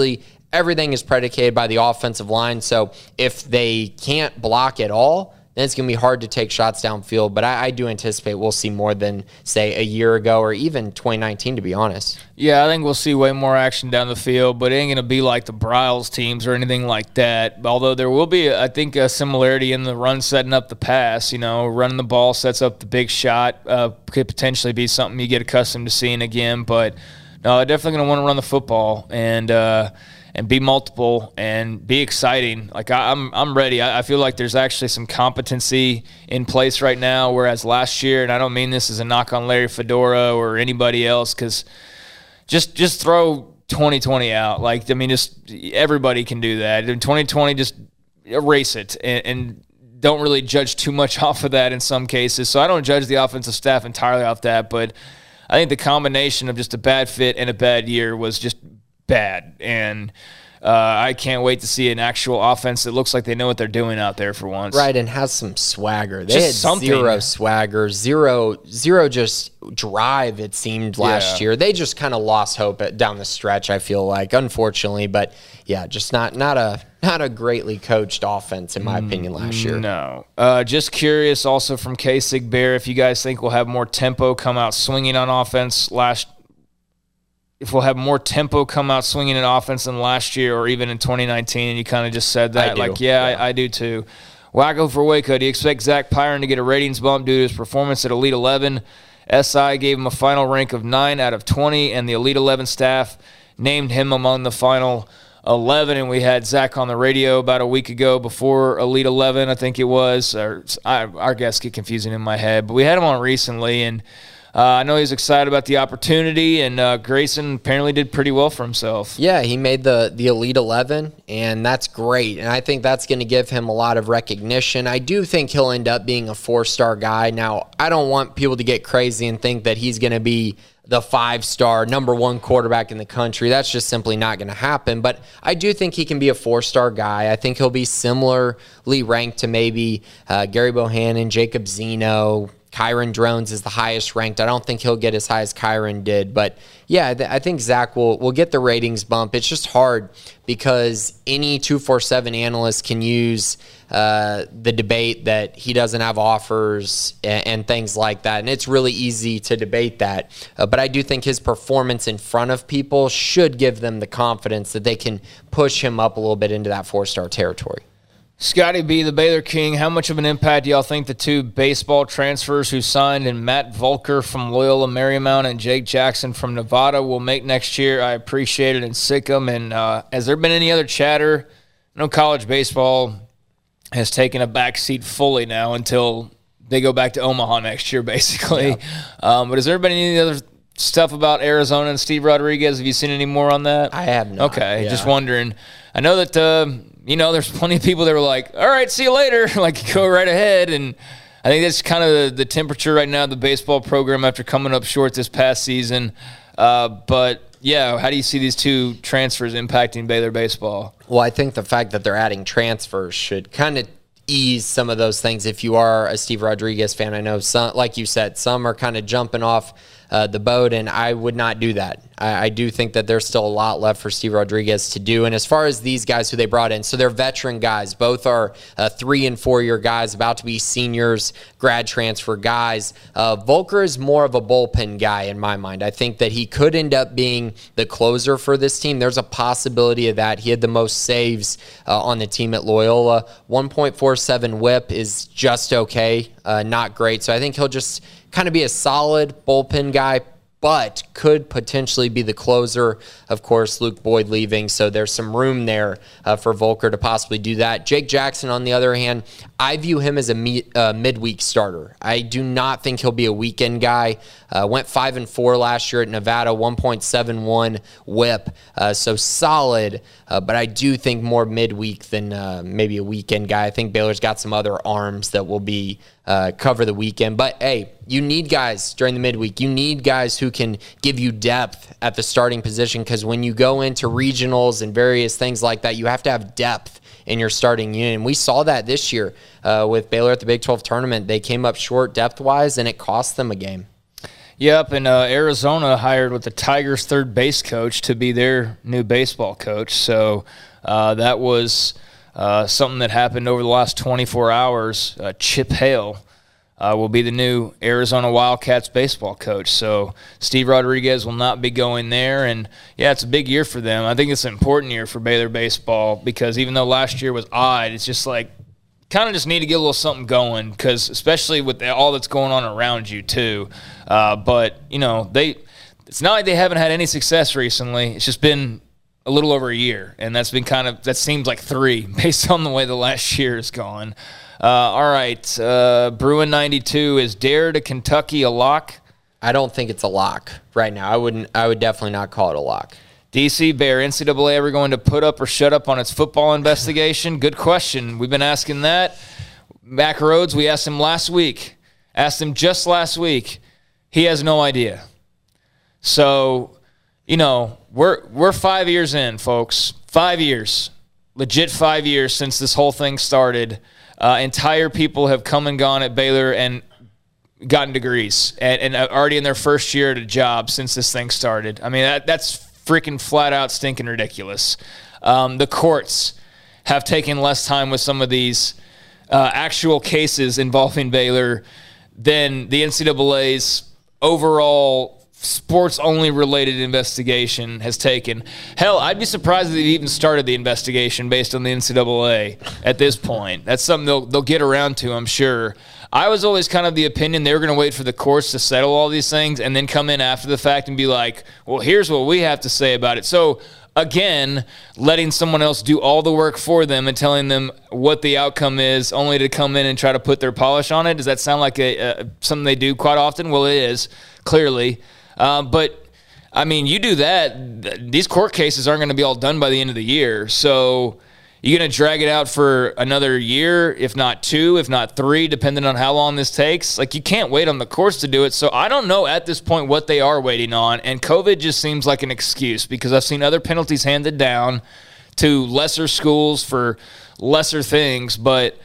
everything is predicated by the offensive line. So if they can't block at all, then it's going to be hard to take shots downfield. But I do anticipate we'll see more than, say, a year ago or even 2019, to be honest. Yeah, I think we'll see way more action down the field, but it ain't going to be like the Bryles teams or anything like that. Although there will be, I think, a similarity in the run setting up the pass. Running the ball sets up the big shot. Could potentially be something you get accustomed to seeing again. But no, they're definitely going to want to run the football and be multiple and be exciting. Like I'm ready. I feel like there's actually some competency in place right now, whereas last year, and I don't mean this as a knock on Larry Fedora or anybody else, because just throw 2020 out. Just everybody can do that. In 2020, just erase it and don't really judge too much off of that in some cases. So I don't judge the offensive staff entirely off that, but I think the combination of just a bad fit and a bad year was just bad, and I can't wait to see an actual offense that looks like they know what they're doing out there for once. Right, and has some swagger. They had zero swagger, zero just drive, it seemed, last year. They just kind of lost hope down the stretch, I feel like, unfortunately. But, yeah, just not a greatly coached offense, in my opinion, last year. No. Just curious also from Kasich Bear, if you guys think we'll have more tempo come out swinging on offense if we'll have more tempo come out swinging in offense than last year or even in 2019, and you kind of just said that. I do too. Wacko for Waco, do you expect Zach Pyron to get a ratings bump due to his performance at Elite 11? SI gave him a final rank of 9 out of 20, and the Elite 11 staff named him among the final 11, and we had Zach on the radio about a week ago before Elite 11, I think it was. Our guests get confusing in my head, but we had him on recently, and I know he's excited about the opportunity, and Grayson apparently did pretty well for himself. Yeah, he made the Elite 11, and that's great. And I think that's going to give him a lot of recognition. I do think he'll end up being a 4-star guy. Now, I don't want people to get crazy and think that he's going to be the 5-star number 1 quarterback in the country. That's just simply not going to happen. But I do think he can be a 4-star guy. I think he'll be similarly ranked to maybe Gary Bohannon, Jacob Zeno. Kyron Drones is the highest ranked. I don't think he'll get as high as Kyron did. But, yeah, I think Zach will get the ratings bump. It's just hard because any 247 analyst can use the debate that he doesn't have offers and things like that. And it's really easy to debate that. But I do think his performance in front of people should give them the confidence that they can push him up a little bit into that 4-star territory. Scotty B., the Baylor King, how much of an impact do y'all think the 2 baseball transfers who signed in Matt Volker from Loyola Marymount and Jake Jackson from Nevada will make next year? I appreciate it and sick 'em. And has there been any other chatter? I know college baseball has taken a backseat fully now until they go back to Omaha next year, basically. Yeah. But has there been any other stuff about Arizona and Steve Rodriguez? Have you seen any more on that? I have not. Okay, yeah. Just wondering. I know that there's plenty of people that were like, all right, see you later, like go right ahead. And I think that's kind of the temperature right now of the baseball program after coming up short this past season. But, yeah, how do you see these 2 transfers impacting Baylor baseball? Well, I think the fact that they're adding transfers should kind of ease some of those things if you are a Steve Rodriguez fan. I know some, like you said, some are kind of jumping off the boat, and I would not do that. I do think that there's still a lot left for Steve Rodriguez to do. And as far as these guys who they brought in, so they're veteran guys. Both are 3- and 4-year guys, about to be seniors, grad transfer guys. Volker is more of a bullpen guy in my mind. I think that he could end up being the closer for this team. There's a possibility of that. He had the most saves on the team at Loyola. 1.47 whip is just okay, not great. So I think he'll just kind of be a solid bullpen guy, but could potentially be the closer. Of course, Luke Boyd leaving, so there's some room there for Volker to possibly do that. Jake Jackson, on the other hand, I view him as a midweek starter. I do not think he'll be a weekend guy. Went 5-4 last year at Nevada, 1.71 whip, so solid, but I do think more midweek than maybe a weekend guy. I think Baylor's got some other arms that will be cover the weekend. But, hey, you need guys during the midweek. You need guys who can give you depth at the starting position, because when you go into regionals and various things like that, you have to have depth in your starting unit. And we saw that this year with Baylor at the Big 12 tournament. They came up short depth-wise, and it cost them a game. Yep, and Arizona hired with the Tigers' third base coach to be their new baseball coach. So that was something that happened over the last 24 hours. Chip Hale will be the new Arizona Wildcats baseball coach. So Steve Rodriguez will not be going there. And, yeah, it's a big year for them. I think it's an important year for Baylor baseball because even though last year was odd, it's just like kind of just need to get a little something going because especially with all that's going on around you too. But, you know, it's not like they haven't had any success recently. It's just been a little over a year, and that's been that seems like 3 based on the way the last year has gone. All right, Bruin 92, is Dare to Kentucky a lock? I don't think it's a lock right now. I would definitely not call it a lock. DC Bear, NCAA ever going to put up or shut up on its football investigation? Good question. We've been asking that. Mac Rhodes, we asked him last week. Asked him just last week. He has no idea. So, you know, we're 5 years in, folks. 5 years. Legit 5 years since this whole thing started. Entire people have come and gone at Baylor and gotten degrees and already in their first year at a job since this thing started. I mean, that's freaking flat out stinking ridiculous. The courts have taken less time with some of these actual cases involving Baylor than the NCAA's overall sports-only related investigation has taken. Hell, I'd be surprised if they even started the investigation based on the NCAA at this point. That's something they'll get around to, I'm sure. I was always kind of the opinion they were going to wait for the courts to settle all these things and then come in after the fact and be like, well, here's what we have to say about it. So, again, letting someone else do all the work for them and telling them what the outcome is only to come in and try to put their polish on it. Does that sound like something they do quite often? Well, it is, clearly. But, I mean, you do that, these court cases aren't going to be all done by the end of the year. So you're going to drag it out for another year, if not 2, if not 3, depending on how long this takes. Like, you can't wait on the courts to do it. So I don't know at this point what they are waiting on. And COVID just seems like an excuse because I've seen other penalties handed down to lesser schools for lesser things. But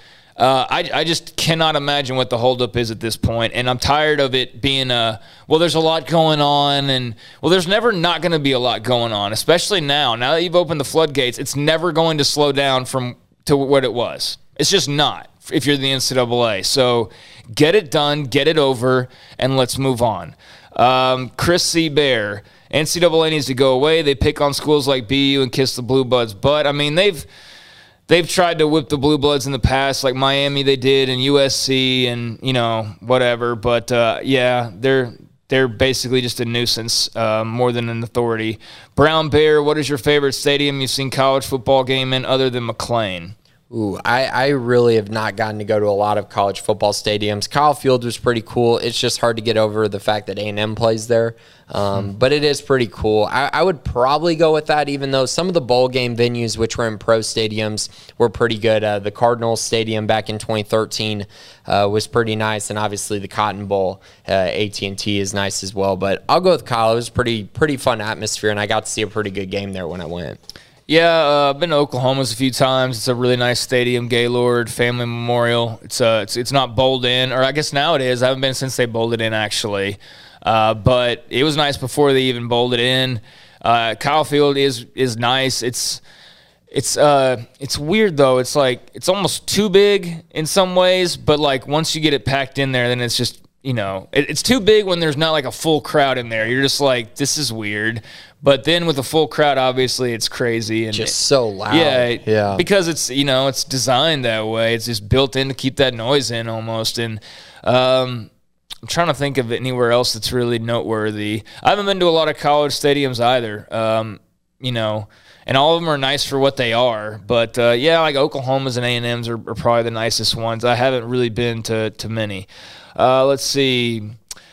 I just cannot imagine what the holdup is at this point, and I'm tired of it being there's a lot going on, and, there's never not going to be a lot going on, especially now. Now that you've opened the floodgates, it's never going to slow down to what it was. It's just not if you're the NCAA. So get it done, get it over, and let's move on. Chris C. Bear, NCAA needs to go away. They pick on schools like BU and kiss the Blue Bloods' butt. I mean, They've tried to whip the Blue Bloods in the past, like Miami they did, and USC, and whatever. But they're basically just a nuisance more than an authority. Brown Bear, what is your favorite stadium you've seen college football game in other than McLean? Ooh, I really have not gotten to go to a lot of college football stadiums. Kyle Field was pretty cool. It's just hard to get over the fact that A&M plays there. But it is pretty cool. I would probably go with that, even though some of the bowl game venues, which were in pro stadiums, were pretty good. The Cardinals Stadium back in 2013 was pretty nice, and obviously the Cotton Bowl, AT&T, is nice as well. But I'll go with Kyle. It was pretty fun atmosphere, and I got to see a pretty good game there when I went. Yeah, I've been to Oklahoma's a few times. It's a really nice stadium, Gaylord Family Memorial. It's not bowled in, or I guess now it is. I haven't been since they bowled it in, actually. But it was nice before they even bowled it in. Kyle Field is nice. It's weird though. It's like it's almost too big in some ways, but like once you get it packed in there, then it's just it's too big when there's not like a full crowd in there. You're just like, this is weird. But then with a full crowd, obviously it's crazy and just so loud. Yeah, because it's it's designed that way. It's just built in to keep that noise in almost. And I'm trying to think of anywhere else that's really noteworthy. I haven't been to a lot of college stadiums either. And all of them are nice for what they are. But like Oklahoma's and A&M's are probably the nicest ones. I haven't really been to many. Let's see.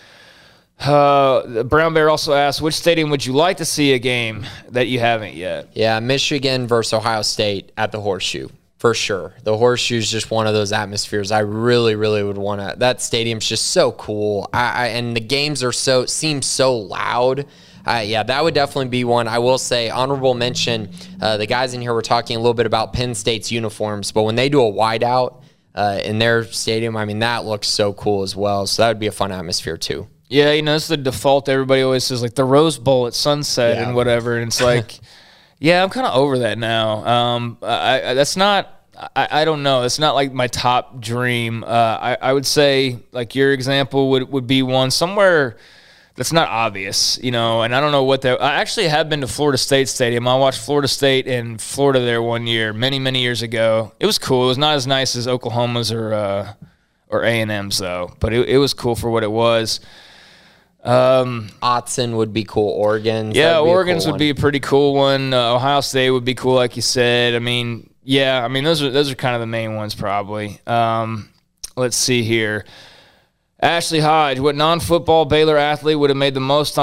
Brown Bear also asked, which stadium would you like to see a game that you haven't yet? Yeah, Michigan versus Ohio State at the Horseshoe, for sure. The Horseshoe is just one of those atmospheres I really, really would want to. That stadium's just so cool. And the games seem so loud. That would definitely be one. I will say, honorable mention, the guys in here were talking a little bit about Penn State's uniforms, but when they do a wideout in their stadium, I mean, that looks so cool as well. So that would be a fun atmosphere too. Yeah, it's the default. Everybody always says, like, the Rose Bowl at sunset and whatever. And it's like, yeah, I'm kind of over that now. That's not – I don't know. It's not, like, my top dream. I would say, like, your example would be one somewhere that's not obvious, and I don't know what that – I actually have been to Florida State Stadium. I watched Florida State in Florida there one year, many, many years ago. It was cool. It was not as nice as Oklahoma's or A&M's, though. But it was cool for what it was. Autzen would be cool. Oregon's. Yeah, Oregon's would be a pretty cool one. Ohio State would be cool, like you said. Those are kind of the main ones probably. Let's see here. Ashley Hodge, what non-football Baylor athlete would have made the most on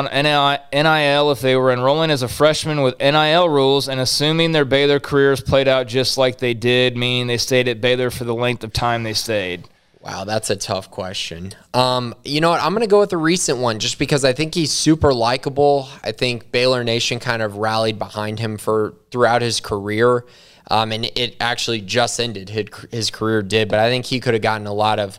NIL if they were enrolling as a freshman with NIL rules and assuming their Baylor careers played out just like they did, meaning they stayed at Baylor for the length of time they stayed? Wow, that's a tough question. You know what? I'm going to go with the recent one just because I think he's super likable. I think Baylor Nation kind of rallied behind him throughout his career. And it actually just ended. His career did, but I think he could have gotten a lot of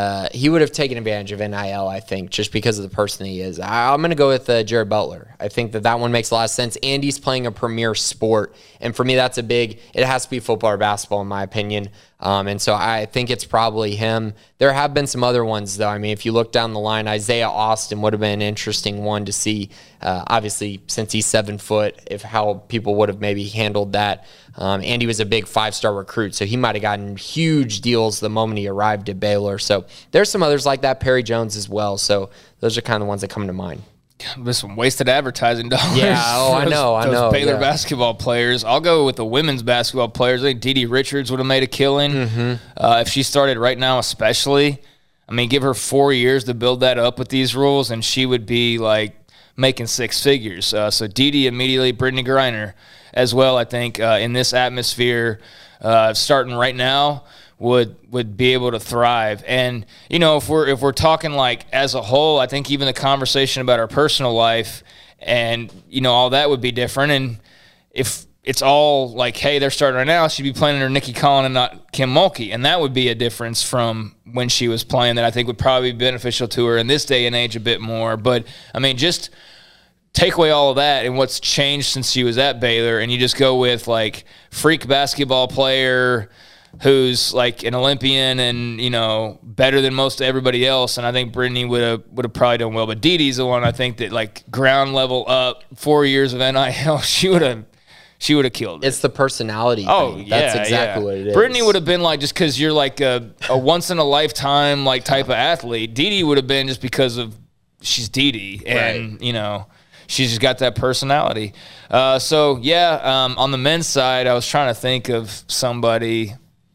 he would have taken advantage of NIL, I think, just because of the person he is. I'm going to go with Jared Butler. I think that one makes a lot of sense. And he's playing a premier sport. And for me, it has to be football or basketball, in my opinion. And so I think it's probably him. There have been some other ones, though. I mean, if you look down the line, Isaiah Austin would have been an interesting one to see. Obviously, since he's 7 foot, how people would have maybe handled that. And he was a big 5-star recruit, so he might have gotten huge deals the moment he arrived at Baylor. So there's some others like that, Perry Jones as well. So those are kind of the ones that come to mind. There's some wasted advertising dollars. Yeah, I know. Those Baylor basketball players. I'll go with the women's basketball players. I think Dee Dee Richards would have made a killing if she started right now, especially. I mean, give her 4 years to build that up with these rules, and she would be like making 6 figures. So Dee Dee immediately, Brittany Griner as well. I think in this atmosphere, starting right now, would be able to thrive. And if we're talking like as a whole, I think even the conversation about our personal life and all that would be different. And if it's all like, hey, they're starting right now, she'd be playing under Nikki Collin and not Kim Mulkey, and that would be a difference from when she was playing that I think would probably be beneficial to her in this day and age a bit more. But I mean, just take away all of that and what's changed since she was at Baylor, and you just go with like freak basketball player who's like an Olympian and better than most everybody else. And I think Brittany would have probably done well. But Dee Dee's the one I think that like ground level up, 4 years of NIL, she would have killed it. It's the personality thing. That's exactly what it is. Brittany would have been like, just because you're like a once in a lifetime like type of athlete. Dee Dee would have been just because of she's Dee Dee and she's just got that personality. On the men's side, I was trying to think of somebody,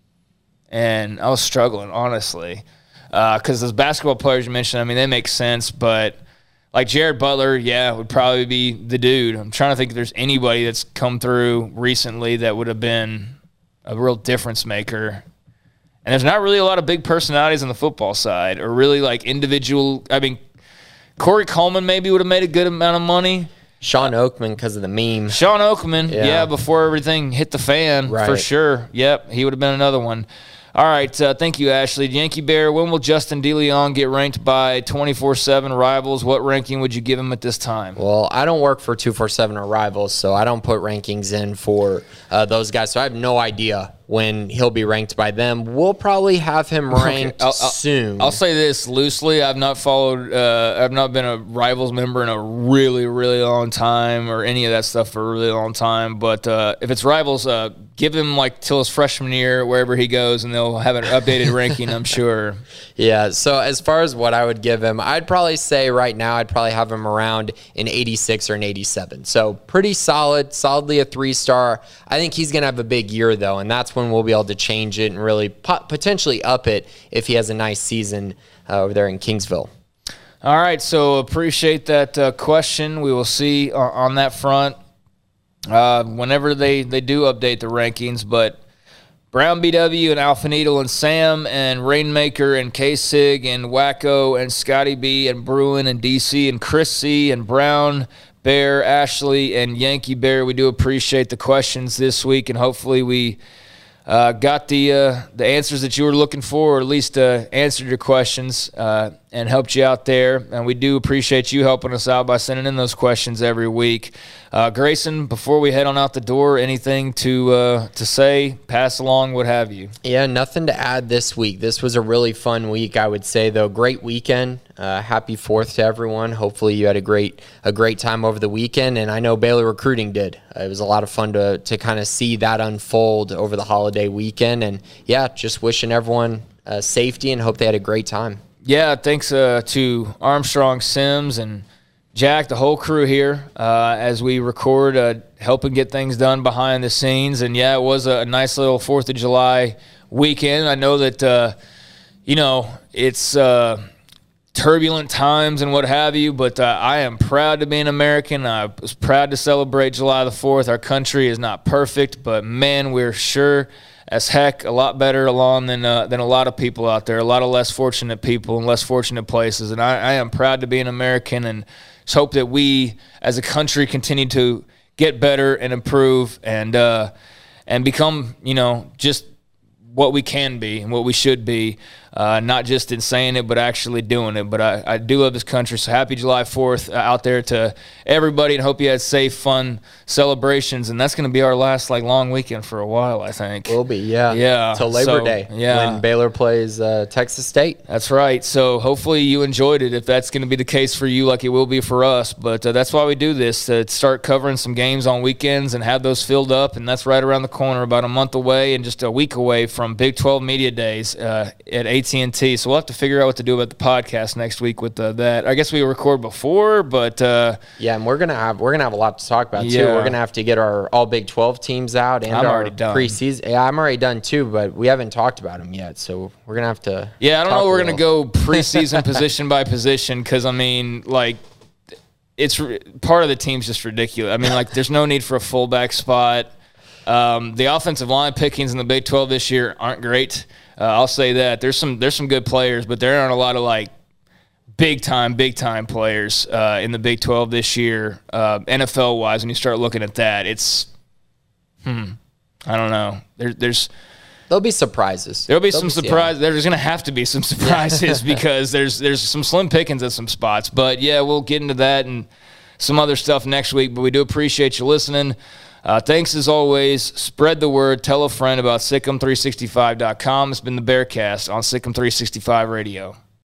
and I was struggling, honestly, because those basketball players you mentioned, I mean, they make sense, but like Jared Butler, would probably be the dude. I'm trying to think if there's anybody that's come through recently that would have been a real difference maker. And there's not really a lot of big personalities on the football side or really like individual. I mean, Corey Coleman maybe would have made a good amount of money. Sean Oakman because of the meme. Sean Oakman, before everything hit the fan, for sure. Yep, he would have been another one. All right, thank you, Ashley. Yankee Bear, when will Justin DeLeon get ranked by 24/7 Rivals? What ranking would you give him at this time? Well, I don't work for 247 or Rivals, so I don't put rankings in for those guys, so I have no idea when he'll be ranked by them. We'll probably have him ranked soon. I'll say this loosely. I've not been a Rivals member in a really, really long time or any of that stuff for a really long time. But if it's Rivals, give him like till his freshman year, wherever he goes, and they'll have an updated ranking, I'm sure. Yeah, so as far as what I would give him, I'd probably say right now I'd probably have him around an 86 or an 87. So pretty solidly a 3-star. I think he's going to have a big year, though, and that's when we'll be able to change it and really potentially up it if he has a nice season over there in Kingsville. All right, so appreciate that question. We will see on that front whenever they do update the rankings. But Brown BW and Alpha Needle and Sam and Rainmaker and K-Sig and Wacko and Scotty B and Bruin and DC and Chris C and Brown Bear, Ashley, and Yankee Bear, we do appreciate the questions this week, and hopefully we got the answers that you were looking for, or at least answered your questions. And and helped you out there. And we do appreciate you helping us out by sending in those questions every week. Grayson, before we head on out the door, anything to say, pass along, what have you? Yeah, nothing to add this week. This was a really fun week, I would say, though. Great weekend. Happy 4th to everyone. Hopefully you had a great time over the weekend, and I know Baylor recruiting did. It was a lot of fun to kind of see that unfold over the holiday weekend. And, yeah, just wishing everyone safety and hope they had a great time. Yeah, thanks to Armstrong, Sims, and Jack, the whole crew here, as we record, helping get things done behind the scenes. And, yeah, it was a nice little 4th of July weekend. I know that, it's turbulent times and what have you, but I am proud to be an American. I was proud to celebrate July the 4th. Our country is not perfect, but, man, we're sure as heck a lot better along than a lot of people out there, a lot of less fortunate people in less fortunate places. And I am proud to be an American, and just hope that we as a country continue to get better and improve and become, just what we can be and what we should be, not just in saying it but actually doing it. But I do love this country, so happy July 4th out there to everybody, and hope you had safe, fun celebrations. And that's going to be our last long weekend for a while, I think. Will be, yeah. Till Labor Day, when Baylor plays Texas State. That's right. So hopefully you enjoyed it, if that's going to be the case for you, like it will be for us. But that's why we do this, to start covering some games on weekends and have those filled up. And that's right around the corner, about a month away and just a week away from Big 12 Media Days at AT&T. So we'll have to figure out what to do about the podcast next week with that. I guess we record before, but yeah, and we're gonna have a lot to talk about too. We're gonna have to get our all Big 12 teams out and I'm our already done. Preseason. Yeah, I'm already done too, but we haven't talked about them yet, so we're gonna have to. Yeah, I don't know. We're gonna go preseason position by position, because it's part of the team's just ridiculous. There's no need for a fullback spot. The offensive line pickings in the Big 12 this year aren't great. I'll say that. There's some good players, but there aren't a lot of big time players in the Big 12 this year, NFL wise. When you start looking at that, it's I don't know. There'll be surprises. There'll be some surprises. Yeah. There's going to have to be some surprises because there's some slim pickings at some spots. But yeah, we'll get into that and some other stuff next week. But we do appreciate you listening. Thanks as always. Spread the word. Tell a friend about SicEm365.com. It's been the Bearcast on SicEm365 Radio.